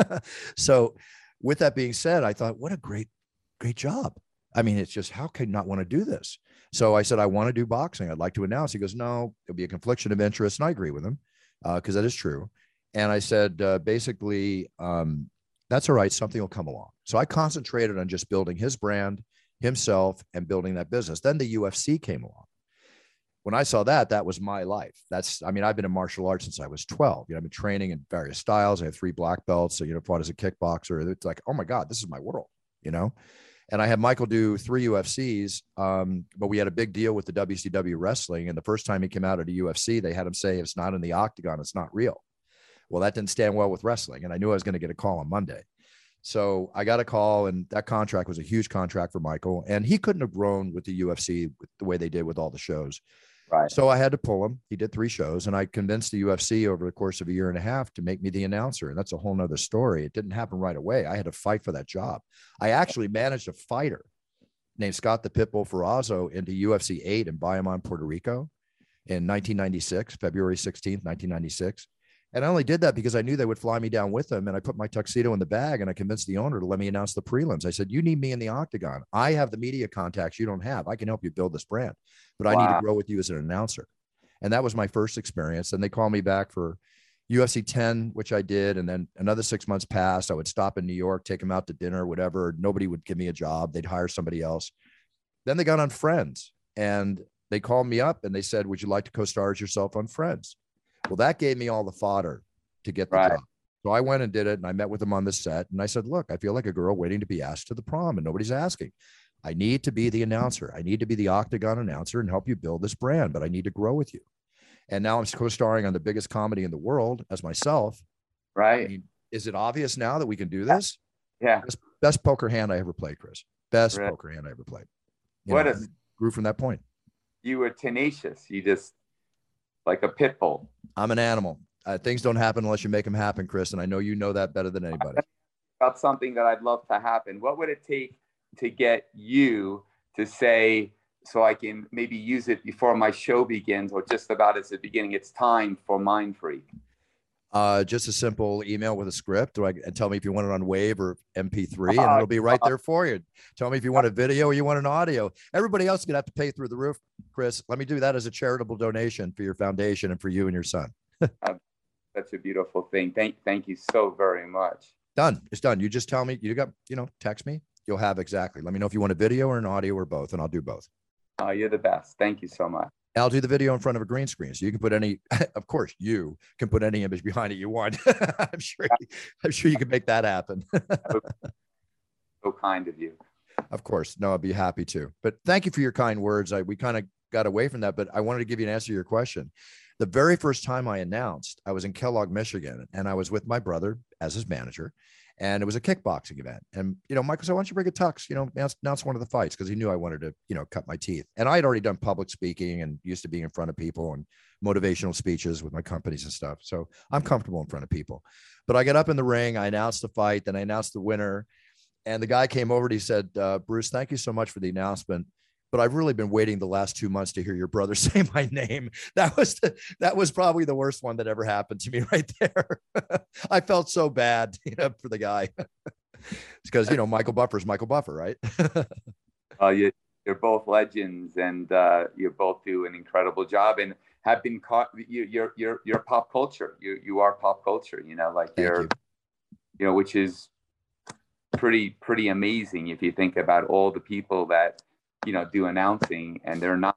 So with that being said, I thought, what a great job. I mean, it's just, how can you not want to do this? So I said, I want to do boxing. I'd like to announce. He goes, "No, it'll be a confliction of interest." And I agree with him because that is true. And I said, basically, that's all right. Something will come along. So I concentrated on just building his brand, himself, and building that business. Then the UFC came along. When I saw that, that was my life. I've been in martial arts since I was 12. I've been training in various styles. I have 3 black belts. So, fought as a kickboxer. It's like, oh my God, this is my world, And I had Michael do 3 UFCs, but we had a big deal with the WCW wrestling. And the first time he came out at a UFC, they had him say, "It's not in the octagon, it's not real." Well, that didn't stand well with wrestling. And I knew I was going to get a call on Monday. So I got a call, and that contract was a huge contract for Michael. And he couldn't have grown with the UFC the way they did with all the shows. Right. So I had to pull him. He did 3 shows, and I convinced the UFC over the course of a year and a half to make me the announcer. And that's a whole nother story. It didn't happen right away. I had to fight for that job. I actually managed a fighter named Scott the Pitbull Ferrazzo into UFC 8 in Bayamon, Puerto Rico in 1996, February 16th, 1996. And I only did that because I knew they would fly me down with them. And I put my tuxedo in the bag, and I convinced the owner to let me announce the prelims. I said, "You need me in the octagon. I have the media contacts you don't have. I can help you build this brand, but I need to grow with you as an announcer." And that was my first experience. And they called me back for UFC 10, which I did. And then another 6 months passed. I would stop in New York, take them out to dinner, whatever. Nobody would give me a job. They'd hire somebody else. Then they got on Friends, and they called me up and they said, "Would you like to co-star as yourself on Friends?" Well, that gave me all the fodder to get the job. So I went and did it, and I met with them on the set. And I said, "Look, I feel like a girl waiting to be asked to the prom, and nobody's asking. I need to be the announcer. I need to be the octagon announcer and help you build this brand, but I need to grow with you." And now I'm co-starring on the biggest comedy in the world as myself. Right. I mean, is it obvious now that we can do this? Yeah. Best poker hand I ever played, Chris. Best poker hand I ever played. Grew from that point. You were tenacious. You just like a pit bull. I'm an animal. Things don't happen unless you make them happen, Chris. And I know you know that better than anybody. About something that I'd love to happen. What would it take to get you to say, so I can maybe use it before my show begins, or just about as the beginning, it's time for Mind Freak? Just a simple email with a script, and tell me if you want it on Wave or MP3, and it'll be right there for you. Tell me if you want a video or you want an audio. Everybody else is going to have to pay through the roof, Chris. Let me do that as a charitable donation for your foundation and for you and your son. That's a beautiful thing. Thank you so very much. Done. It's done. You just tell me, text me. You'll have exactly. Let me know if you want a video or an audio or both, and I'll do both. You're the best. Thank you so much. I'll do the video in front of a green screen. So you can put any, of course, you can put any image behind it you want. I'm sure you can make that happen. So kind of you. Of course. No, I'd be happy to. But thank you for your kind words. We kind of got away from that, but I wanted to give you an answer to your question. The very first time I announced, I was in Kellogg, Michigan, and I was with my brother as his manager, and it was a kickboxing event. And, Michael said, why don't you bring a tux, announce one of the fights, because he knew I wanted to, cut my teeth. And I had already done public speaking and used to being in front of people and motivational speeches with my companies and stuff. So I'm comfortable in front of people. But I got up in the ring, I announced the fight, then I announced the winner. And the guy came over and he said, Bruce, thank you so much for the announcement, but I've really been waiting the last 2 months to hear your brother say my name. That was probably the worst one that ever happened to me right there. I felt so bad for the guy. It's because, Michael Buffer's Michael Buffer, right? You're both legends, and you both do an incredible job and have been caught. You're pop culture. You are pop culture, which is pretty amazing if you think about all the people that do announcing, and they're not,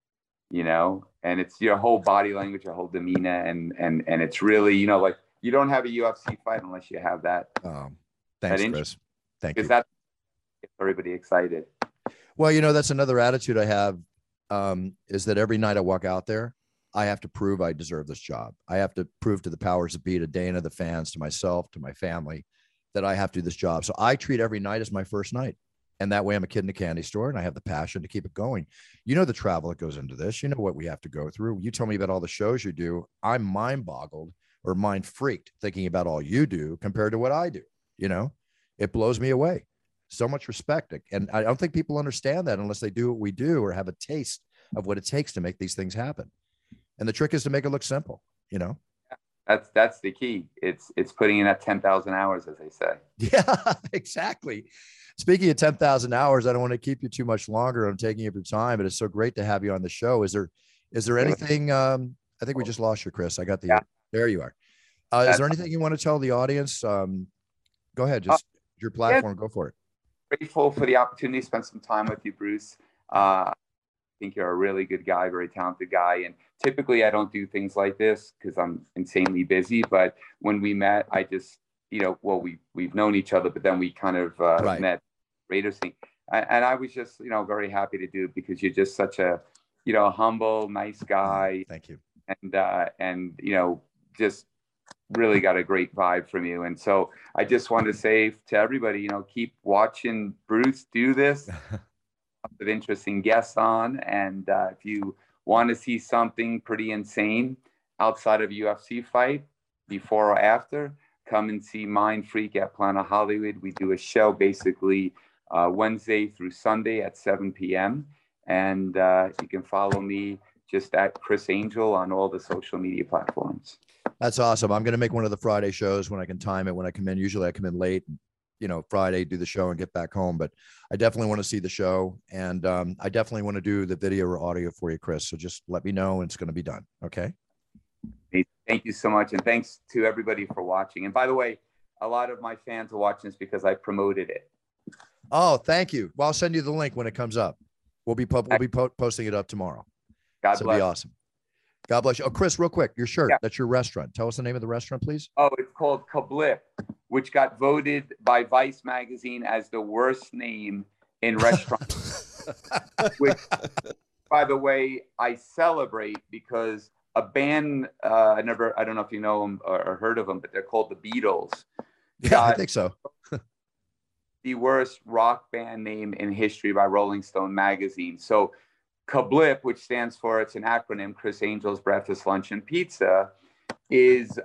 and it's your whole body language, your whole demeanor, and it's really, like, you don't have a UFC fight unless you have that. Thanks, Chris. Thank you. Because that gets everybody excited. Well, that's another attitude I have, is that every night I walk out there, I have to prove I deserve this job. I have to prove to the powers that be, to Dana, the fans, to myself, to my family, that I have to do this job. So I treat every night as my first night. And that way I'm a kid in a candy store, and I have the passion to keep it going. The travel that goes into this, what we have to go through. You tell me about all the shows you do. I'm mind boggled or mind freaked thinking about all you do compared to what I do. It blows me away. So much respect. And I don't think people understand that unless they do what we do or have a taste of what it takes to make these things happen. And the trick is to make it look simple, That's the key. It's putting in that 10,000 hours, as they say. Yeah, exactly. Speaking of 10,000 hours, I don't want to keep you too much longer. I'm taking up your time, but it's so great to have you on the show. Is there anything? I think we just lost you, Chris. I got the. Yeah. There you are. Is there anything you want to tell the audience? Go ahead. Just your platform. Go for it. Grateful for the opportunity to spend some time with you, Bruce. I think you're a really good guy, very talented guy. And typically I don't do things like this because I'm insanely busy. But when we met, I just, we've known each other, but then we kind of met Raiders thing. And I was just, very happy to do it because you're just such a, humble, nice guy. Thank you. And just really got a great vibe from you. And so I just want to say to everybody, keep watching Bruce do this. Of interesting guests on, and if you want to see something pretty insane outside of UFC fight before or after, come and see Mind Freak at Planet Hollywood. We do a show basically Wednesday through Sunday at 7 p.m. And you can follow me just at Chris Angel on all the social media platforms. That's awesome. I'm going to make one of the Friday shows when I can time it, when I come in. Usually I come in late, Friday, do the show and get back home. But I definitely want to see the show. And I definitely want to do the video or audio for you, Chris. So just let me know and it's going to be done. Okay. Thank you so much. And thanks to everybody for watching. And by the way, a lot of my fans are watching this because I promoted it. Oh, thank you. Well, I'll send you the link when it comes up. We'll be posting it up tomorrow. God bless. It'll be awesome. God bless you. Oh, Chris, real quick, your shirt. Yeah. That's your restaurant. Tell us the name of the restaurant, please. Oh, it's called Kablip, which got voted by Vice magazine as the worst name in restaurants. Which, by the way, I celebrate because a band, I don't know if you know them or heard of them, but they're called the Beatles. Yeah, I think so. The worst rock band name in history by Rolling Stone magazine. So Kablip, which stands for, it's an acronym, Chris Angel's Breakfast, Lunch, and Pizza, is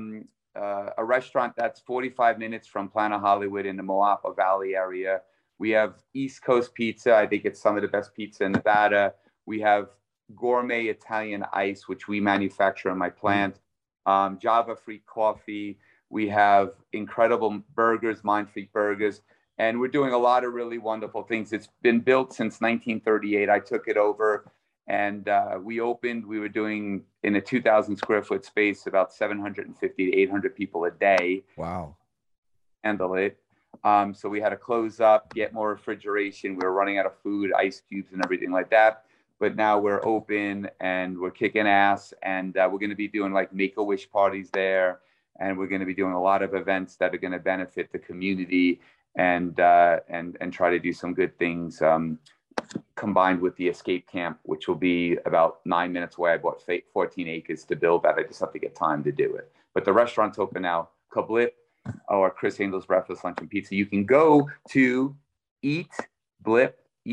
a restaurant that's 45 minutes from Planet Hollywood in the Moapa Valley area. We have East Coast pizza. I think it's some of the best pizza in Nevada. We have gourmet Italian ice, which we manufacture in my plant. Java-free coffee. We have incredible burgers, Mind Freak burgers. And we're doing a lot of really wonderful things. It's been built since 1938. I took it over and we opened. We were doing, in a 2,000 square foot space, about 750 to 800 people a day. Wow. Handle it. So we had to close up, get more refrigeration. We were running out of food, ice cubes and everything like that. but now we're open and we're kicking ass, and we're going to be doing like Make-A-Wish parties there, and we're going to be doing a lot of events that are going to benefit the community, and try to do some good things, combined with the escape camp, which will be about 9 minutes away. I bought 14 acres to build that. I just have to get time to do it. But the restaurant's open now, Kablip, or Chris Angel's Breakfast, Lunch, and Pizza. You can go to eatblip,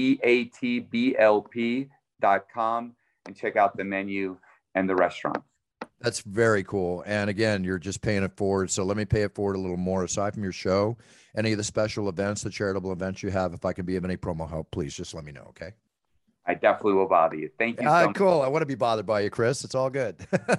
EATBLP.com, and check out the menu and the restaurant. That's very cool. And again, you're just paying it forward. So let me pay it forward a little more. Aside from your show, any of the special events, the charitable events you have, if I can be of any promo help, please just let me know. Okay. I definitely will bother you. Thank you. So cool. I want to be bothered by you, Chris. It's all good.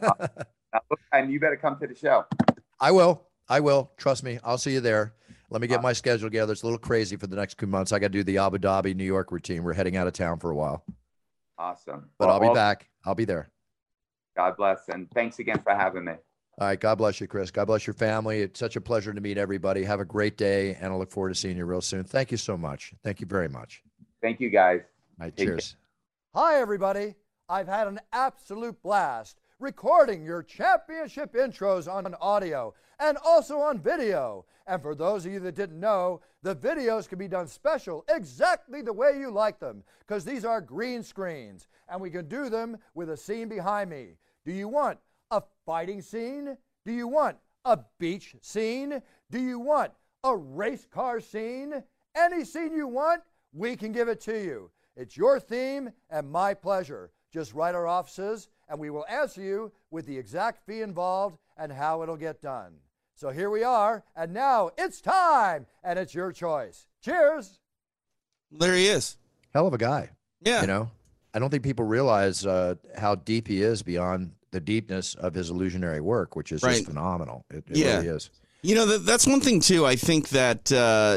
And you better come to the show. I will. Trust me. I'll see you there. Let me get my schedule together. It's a little crazy for the next 2 months. I got to do the Abu Dhabi, New York routine. We're heading out of town for a while. Awesome. But I'll be back. I'll be there. God bless. And thanks again for having me. All right. God bless you, Chris. God bless your family. It's such a pleasure to meet everybody. Have a great day, and I look forward to seeing you real soon. Thank you so much. Thank you very much. Thank you, guys. All right. Cheers. Hi, everybody. I've had an absolute blast recording your championship intros on audio and also on video. And for those of you that didn't know, the videos can be done special exactly the way you like them, because these are green screens, and we can do them with a scene behind me. Do you want a fighting scene? Do you want a beach scene? Do you want a race car scene? Any scene you want, we can give it to you. It's your theme and my pleasure. Just write our offices, and we will answer you with the exact fee involved and how it'll get done. So here we are, and now it's time, and it's your choice. Cheers. There he is. Hell of a guy. Yeah. You know, I don't think people realize how deep he is beyond the deepness of his illusionary work, which is just phenomenal. It really is. You know, that's one thing, too. I think that,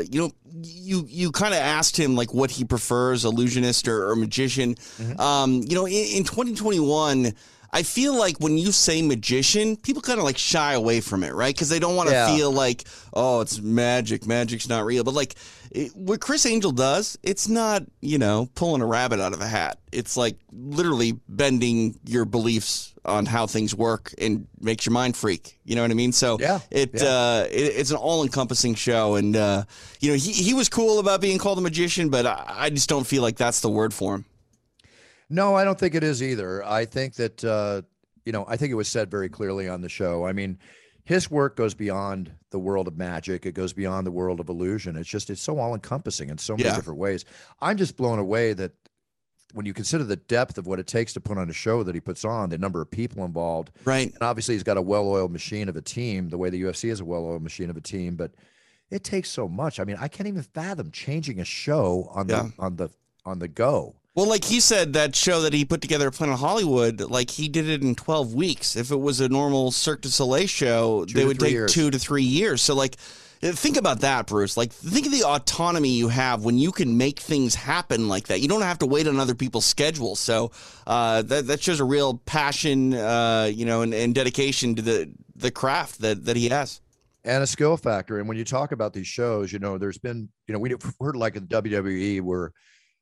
you kind of asked him, like, what he prefers, illusionist or magician. Mm-hmm. In 2021, I feel like when you say magician, people kind of, like, shy away from it, right? Because they don't want to feel like, oh, it's magic. Magic's not real. But, like, what Chris Angel does, it's not, pulling a rabbit out of a hat. It's, like, literally bending your beliefs on how things work and makes your mind freak. You know what I mean? So it's an all-encompassing show. And, he was cool about being called a magician, but I just don't feel like that's the word for him. No, I don't think it is either. I think that, I think it was said very clearly on the show. I mean, his work goes beyond the world of magic. It goes beyond the world of illusion. It's so all-encompassing in so many different ways. I'm just blown away that when you consider the depth of what it takes to put on a show that he puts on, the number of people involved. Right. And obviously he's got a well-oiled machine of a team, the way the UFC is a well-oiled machine of a team, but it takes so much. I mean, I can't even fathom changing a show on the go. Well, like he said, that show that he put together at Planet Hollywood, like he did it in 12 weeks. If it was a normal Cirque du Soleil show, they would take 2 to 3 years. So, like, think about that, Bruce. Like, think of the autonomy you have when you can make things happen like that. You don't have to wait on other people's schedules. So that shows a real passion, and dedication to the craft that he has. And a skill factor. And when you talk about these shows, there's been, we've heard like in WWE where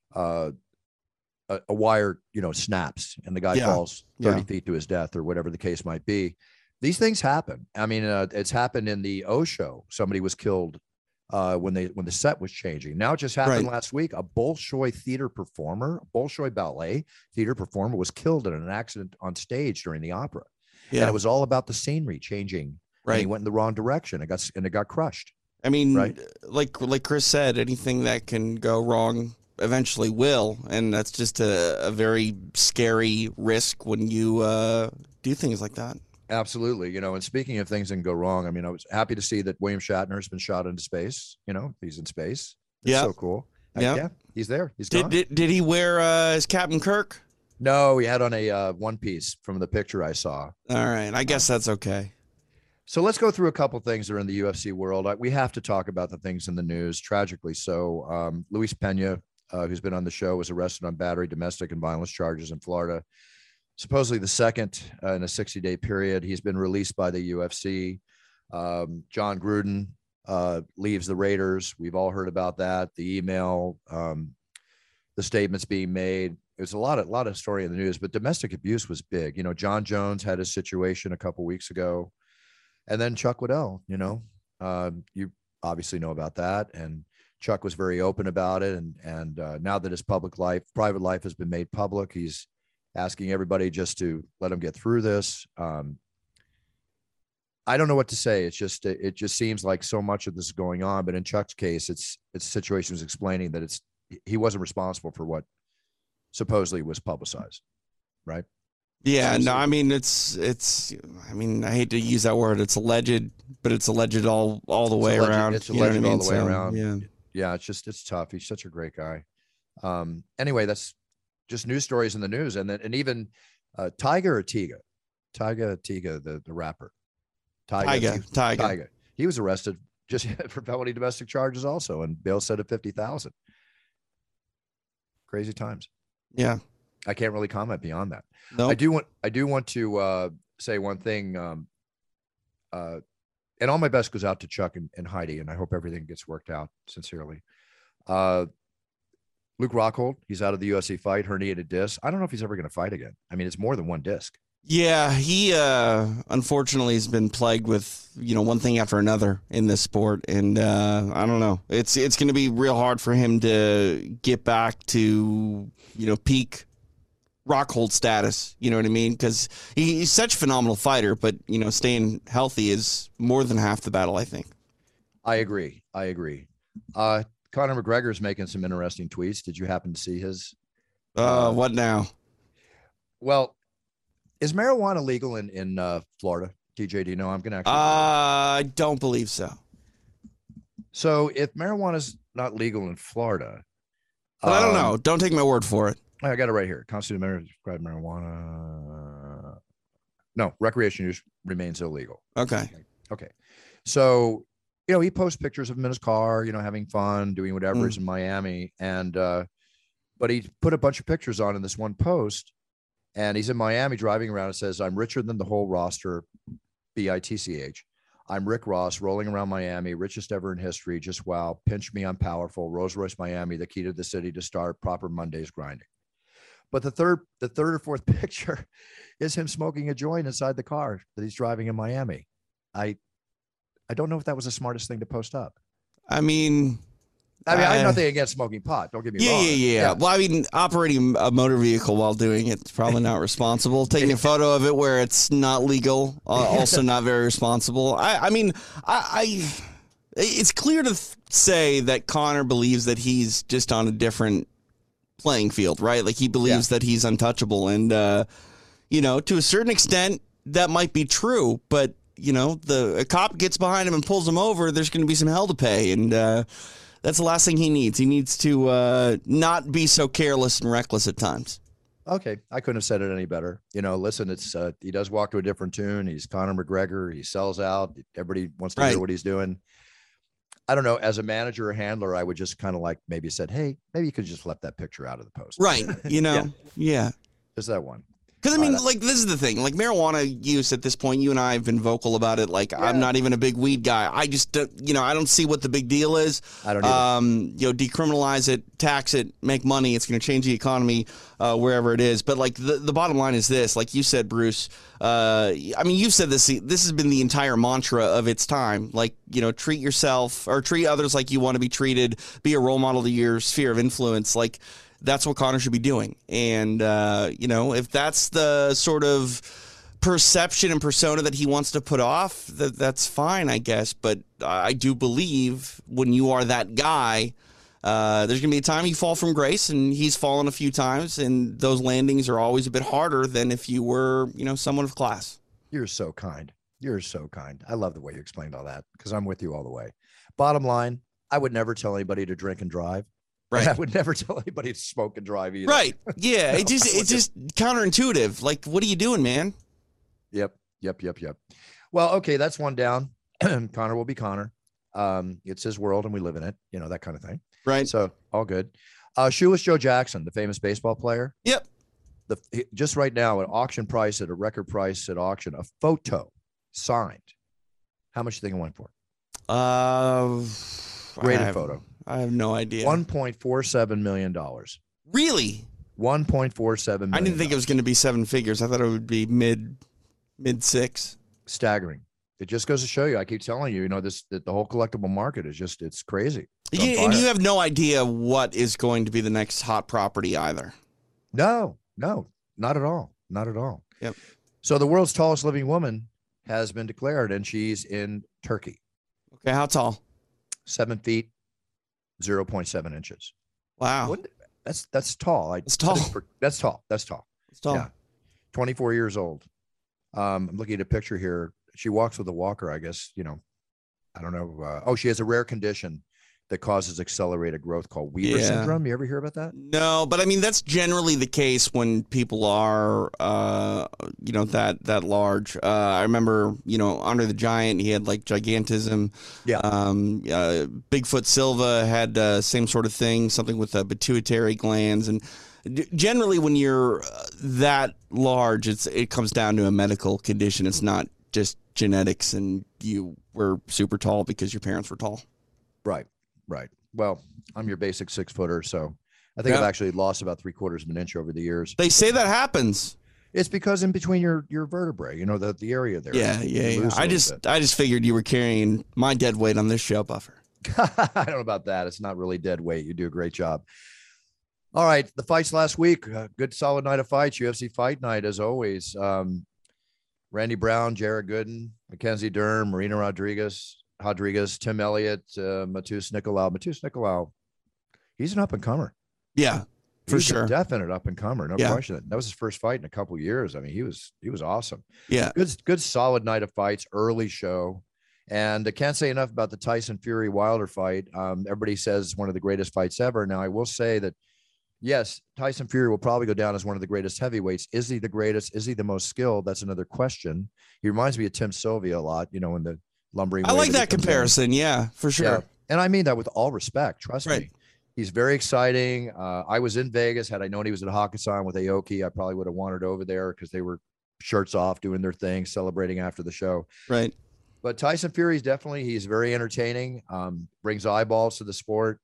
a wire, snaps and the guy falls 30 feet to his death or whatever the case might be. These things happen. I mean, it's happened in the O show. Somebody was killed when the set was changing. Now it just happened last week. A Bolshoi Bolshoi ballet theater performer was killed in an accident on stage during the opera. Yeah. And it was all about the scenery changing. Right. And he went in the wrong direction. It got crushed. I mean, like Chris said, anything that can go wrong eventually will, and that's just a very scary risk when you do things like that. Absolutely. And speaking of things that can go wrong, I mean, I was happy to see that William Shatner has been shot into space. He's in space. It's so cool. Yeah, he's there. He's gone. Did he wear his Captain Kirk? No, he had on a one piece from the picture I saw. All right. I guess that's okay. So let's go through a couple things that are in the UFC world. We have to talk about the things in the news, tragically so. Luis Pena, who's been on the show, was arrested on battery, domestic, and violence charges in Florida. Supposedly the second in a 60-day period. He's been released by the UFC. John Gruden leaves the Raiders. We've all heard about that. The email, the statements being made. was a lot of story in the news, but domestic abuse was big. John Jones had a situation a couple weeks ago, and then Chuck Liddell. You obviously know about that, and Chuck was very open about it. And now that his private life has been made public, he's asking everybody just to let him get through this. I don't know what to say. It just seems like so much of this is going on, but in Chuck's case, it's situations explaining that he wasn't responsible for what supposedly was publicized, right? Yeah, no, I mean I hate to use that word. It's alleged, but it's alleged all the way around. It's alleged all the way around. Yeah. Yeah, it's tough. He's such a great guy. Anyway, that's just news stories in the news, and even Tyga, the rapper. Tyga. He was arrested just for felony domestic charges also, and bail set at $50,000. Crazy times. Yeah, I can't really comment beyond that. Nope. I do want to say one thing. And all my best goes out to Chuck and Heidi, and I hope everything gets worked out sincerely. Luke Rockhold, he's out of the UFC fight, herniated disc. I don't know if he's ever going to fight again. I mean, it's more than one disc. Yeah, he unfortunately has been plagued with one thing after another in this sport, and I don't know. It's going to be real hard for him to get back to peak Rockhold status. You know what I mean? Because he's such a phenomenal fighter, but staying healthy is more than half the battle, I think. I agree. Conor McGregor's making some interesting tweets. Did you happen to see his? What now? Well, is marijuana legal in Florida? TJ, do you know? I'm going to I don't believe so. So if marijuana is not legal in Florida. But I don't know. Don't take my word for it. I got it right here. Constitution of America described marijuana. No, recreation use remains illegal. Okay. So, he posts pictures of him in his car, having fun, doing whatever is in Miami. And, but he put a bunch of pictures on in this one post. And he's in Miami driving around and says, "I'm richer than the whole roster, BITCH. I'm Rick Ross rolling around Miami, richest ever in history. Just wow. Pinch me. I'm powerful. Rolls Royce Miami, the key to the city to start proper Mondays grinding." But the third or fourth picture is him smoking a joint inside the car that he's driving in Miami. I don't know if that was the smartest thing to post up. I have nothing against smoking pot. Don't get me wrong. Yeah. Well, operating a motor vehicle while doing it is probably not responsible. Taking a photo of it where it's not legal, also not very responsible. It's clear to say that Conor believes that he's just on a different playing field, right? Like he believes that he's untouchable. And, to a certain extent, that might be true. But, a cop gets behind him and pulls him over, there's going to be some hell to pay. And, that's the last thing he needs. He needs to not be so careless and reckless at times. Okay. I couldn't have said it any better. Listen, it's he does walk to a different tune. He's Conor McGregor. He sells out. Everybody wants to hear what he's doing. I don't know. As a manager or handler, I would just kind of maybe said, hey, maybe you could just left that picture out of the post. Right. Yeah. Just that one. Because, this is the thing. Like, marijuana use at this point, you and I have been vocal about it. Like, I'm not even a big weed guy. I just, I don't see what the big deal is. I don't either. Decriminalize it, tax it, make money. It's going to change the economy wherever it is. But, the bottom line is this. Like you said, Bruce, you've said this. This has been the entire mantra of its time. Like, treat yourself or treat others like you want to be treated. Be a role model to your sphere of influence. Like, that's what Conor should be doing. And, if that's the sort of perception and persona that he wants to put off, that's fine, I guess. But I do believe when you are that guy, there's going to be a time you fall from grace, and he's fallen a few times, and those landings are always a bit harder than if you were, someone of class. You're so kind. I love the way you explained all that because I'm with you all the way. Bottom line, I would never tell anybody to drink and drive. Right. And I would never tell anybody to smoke and drive either. Right. Yeah. It's just counterintuitive. Like, what are you doing, man? Yep. Well, okay. That's one down. Conor will be Conor. It's his world and we live in it, that kind of thing. Right. So all good. Shoeless Joe Jackson, the famous baseball player. Yep. Just right now, an auction price at a record price at auction, a photo signed. How much do you think it went for? Graded photo. I have no idea. $1.47 million. Really? $1.47 million. I didn't think it was going to be seven figures. I thought it would be mid six. Staggering. It just goes to show you. I keep telling you, that the whole collectible market is it's crazy. And you have no idea what is going to be the next hot property either. No, not at all. Not at all. Yep. So the world's tallest living woman has been declared, and she's in Turkey. Okay, how tall? 7 feet, 0.7 inches. Wow. That's tall. It's tall. That's tall. That's tall. It's tall. Yeah. 24 years old. I'm looking at a picture here. She walks with a walker, I guess, I don't know. She has a rare condition that causes accelerated growth called Weaver syndrome. You ever hear about that? No, but I mean, that's generally the case when people are, that large. I remember, Andre the Giant, he had like gigantism. Yeah. Bigfoot Silva had same sort of thing, something with pituitary glands. And generally when you're that large, it comes down to a medical condition. It's not just genetics and you were super tall because your parents were tall. Right. Well, I'm your basic 6-footer, so I think I've actually lost about 3/4 of an inch over the years. They say that happens. It's because in between your vertebrae, the area there. Yeah. I just figured you were carrying my dead weight on this show, Buffer. I don't know about that. It's not really dead weight. You do a great job. All right, the fights last week. Good solid night of fights. UFC Fight Night as always. Randy Brown, Jared Gooden, Mackenzie Dern, Marina Rodriguez, Tim Elliott, Matus Nicolau. Matus Nicolau, he's an up-and-comer. Yeah, for sure. A definite up-and-comer, no question. That was his first fight in a couple of years. I mean, he was awesome. Yeah. Good solid night of fights, early show. And I can't say enough about the Tyson Fury Wilder fight. Everybody says it's one of the greatest fights ever. Now, I will say that, yes, Tyson Fury will probably go down as one of the greatest heavyweights. Is he the greatest? Is he the most skilled? That's another question. He reminds me of Tim Sylvia a lot, in the lumbering. I like that comparison. Yeah, for sure. Yeah. And I mean that with all respect. Trust me. He's very exciting. I was in Vegas. Had I known he was at Hakkasan with Aoki, I probably would have wandered over there because they were shirts off doing their thing, celebrating after the show. Right. But Tyson Fury he's very entertaining, brings eyeballs to the sport.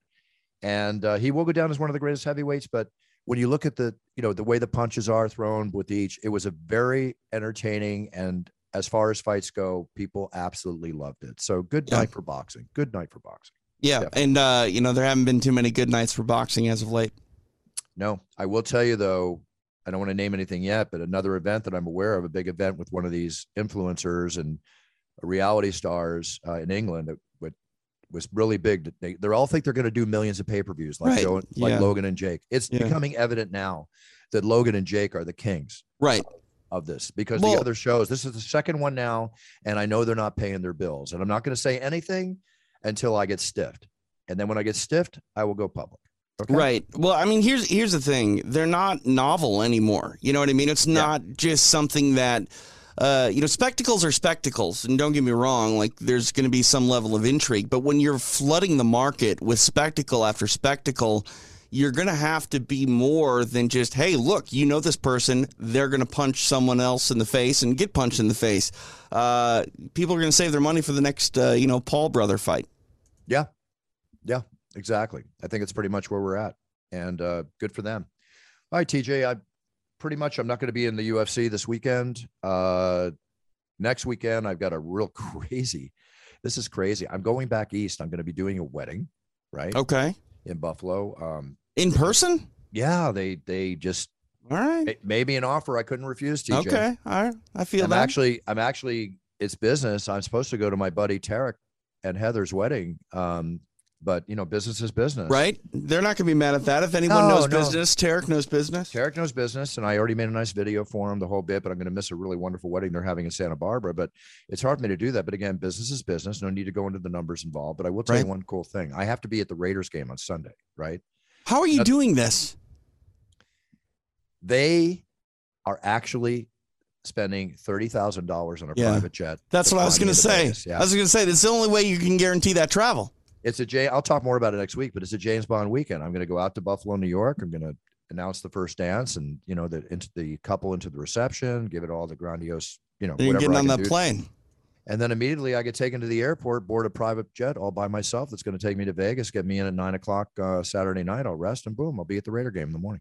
And he will go down as one of the greatest heavyweights. But when you look at the way the punches are thrown with each, it was a very entertaining. And as far as fights go, people absolutely loved it. So good night for boxing. Good night for boxing. Yeah. Definitely. And, there haven't been too many good nights for boxing as of late. No, I will tell you, though, I don't want to name anything yet, but another event that I'm aware of, a big event with one of these influencers and reality stars in England that was really big. They all think they're going to do millions of pay-per-views like Logan and Jake. It's becoming evident now that Logan and Jake are the kings of this because the other shows, this is the second one now, and I know they're not paying their bills. And I'm not going to say anything until I get stiffed. And then when I get stiffed, I will go public. Okay? Right. Well, I mean, here's the thing. They're not novel anymore. You know what I mean? It's not just something that spectacles are spectacles, and don't get me wrong, like there's going to be some level of intrigue, but when you're flooding the market with spectacle after spectacle, you're going to have to be more than just, hey, look, this person, they're going to punch someone else in the face and get punched in the face. People are going to save their money for the next, Paul brother fight. Yeah, exactly. I think it's pretty much where we're at, and good for them. All right, TJ, I'm not going to be in the UFC this weekend. Next weekend, I've got a real this is crazy. I'm going back east. I'm going to be doing a wedding, right? Okay. In Buffalo. In person? Yeah, they just, all right. Maybe an offer I couldn't refuse, TJ. Okay. All right. I feel that. I'm actually, it's business. I'm supposed to go to my buddy Tarek and Heather's wedding. But, business is business. Right? They're not going to be mad at that. If anyone knows business, Tarek knows business. Tarek knows business, and I already made a nice video for him, the whole bit, but I'm going to miss a really wonderful wedding they're having in Santa Barbara. But it's hard for me to do that. But again, business is business. No need to go into the numbers involved. But I will tell you one cool thing. I have to be at the Raiders game on Sunday, right? How are you doing this? They are actually spending $30,000 on a private jet. That's what I was going to say. I was going to say, that's the only way you can guarantee that travel. I'll talk more about it next week, but it's a James Bond weekend. I'm going to go out to Buffalo, New York. I'm going to announce the first dance and, into the couple into the reception, give it all the grandiose, you're getting on that plane. And then immediately I get taken to the airport, board a private jet all by myself. That's going to take me to Vegas, get me in at 9:00 Saturday night. I'll rest and boom, I'll be at the Raider game in the morning.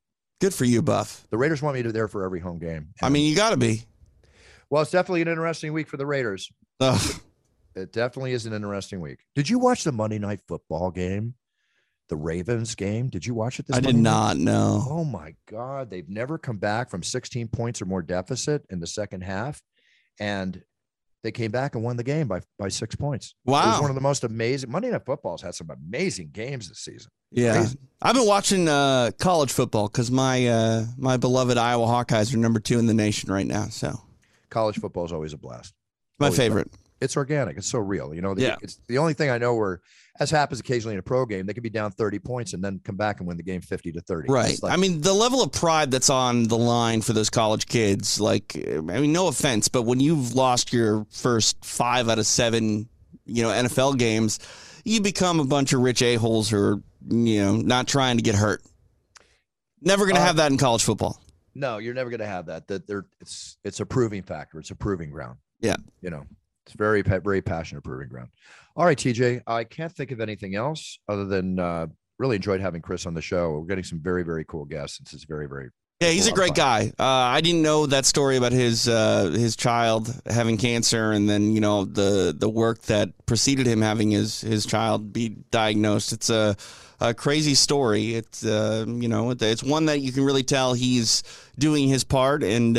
Good for you, Buff. The Raiders want me to there for every home game. I mean, you got to be. Well, it's definitely an interesting week for the Raiders. Ugh. It definitely is an interesting week. Did you watch the Monday Night Football game? The Ravens game? Did you watch it this I did Monday not night? know. Oh, my God. They've never come back from 16 points or more deficit in the second half. And they came back and won the game by 6 points. Wow. It was one of the most amazing. Monday Night Football's had some amazing games this season. Yeah. Crazy. I've been watching college football because my beloved Iowa Hawkeyes are number 2 in the nation right now. So College football is always a blast. my Always favorite. It's organic. It's so real. Yeah. It's the only thing I know where, as happens occasionally in a pro game, they can be down 30 points and then come back and win the game 50-30. Right. It's like, I mean, the level of pride that's on the line for those college kids, like, I mean, no offense, but when you've lost your first 5 out of 7, NFL games, you become a bunch of rich a-holes who are, not trying to get hurt. Never going to have that in college football. no, you're never going to have that. It's a proving factor. It's a proving ground. Yeah. It's very, very passionate proving ground. All right, TJ, I can't think of anything else other than really enjoyed having Chris on the show. We're getting some very, very cool guests. It's very, very Yeah, he's a great guy. I didn't know that story about his child having cancer, and then the work that preceded him having his child be diagnosed. It's a crazy story. It's it's one that you can really tell he's doing his part, and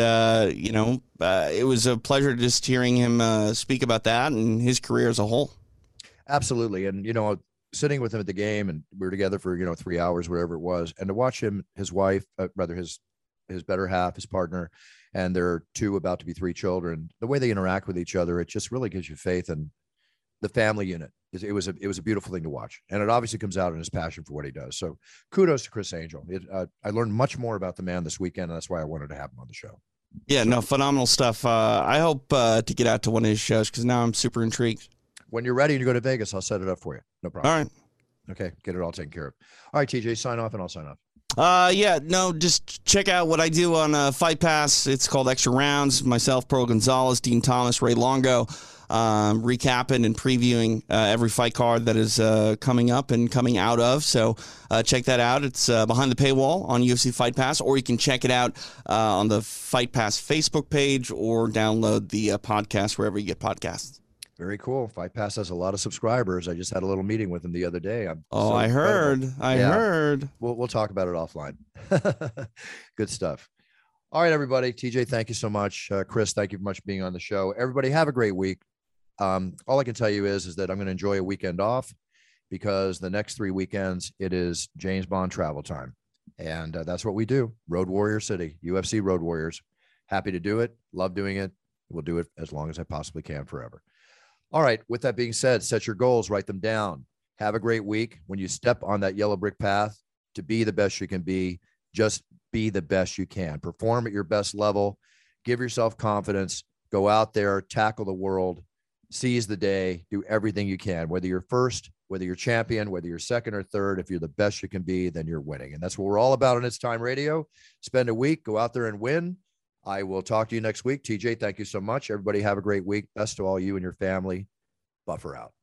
it was a pleasure just hearing him speak about that and his career as a whole. Absolutely, and sitting with him at the game, and we were together for 3 hours, whatever it was, and to watch him, his wife, rather his better half, his partner, and their 2 about to be 3 children, the way they interact with each other, it just really gives you faith in the family unit. It was a beautiful thing to watch, and it obviously comes out in his passion for what he does. So kudos to Chris Angel. I learned much more about the man this weekend, and that's why I wanted to have him on the show. Yeah, no, phenomenal stuff. I hope to get out to one of his shows because now I'm super intrigued. When you're ready to go to Vegas, I'll set it up for you. No problem. All right. Okay, get it all taken care of. All right, TJ, sign off, and I'll sign off. Just check out what I do on Fight Pass. It's called Extra Rounds. Myself, Pearl Gonzalez, Dean Thomas, Ray Longo, recapping and previewing every fight card that is coming up and coming out of. So check that out. It's behind the paywall on UFC Fight Pass, or you can check it out on the Fight Pass Facebook page or download the podcast wherever you get podcasts. Very cool. Fight Pass has a lot of subscribers. I just had a little meeting with him the other day. I heard. We'll talk about it offline. Good stuff. All right, everybody. TJ, thank you so much. Chris, thank you very much for being on the show. Everybody, have a great week. All I can tell you is that I'm going to enjoy a weekend off because the next 3 weekends, it is James Bond travel time. And that's what we do. Road Warrior City, UFC Road Warriors. Happy to do it. Love doing it. We'll do it as long as I possibly can forever. All right. With that being said, set your goals, write them down. Have a great week. When you step on that yellow brick path to be the best you can be, just be the best you can. Perform at your best level. Give yourself confidence. Go out there, tackle the world, seize the day, do everything you can. Whether you're first, whether you're champion, whether you're second or third, if you're the best you can be, then you're winning. And that's what we're all about on It's Time Radio. Spend a week, go out there and win. I will talk to you next week. TJ, thank you so much. Everybody have a great week. Best to all you and your family. Buffer out.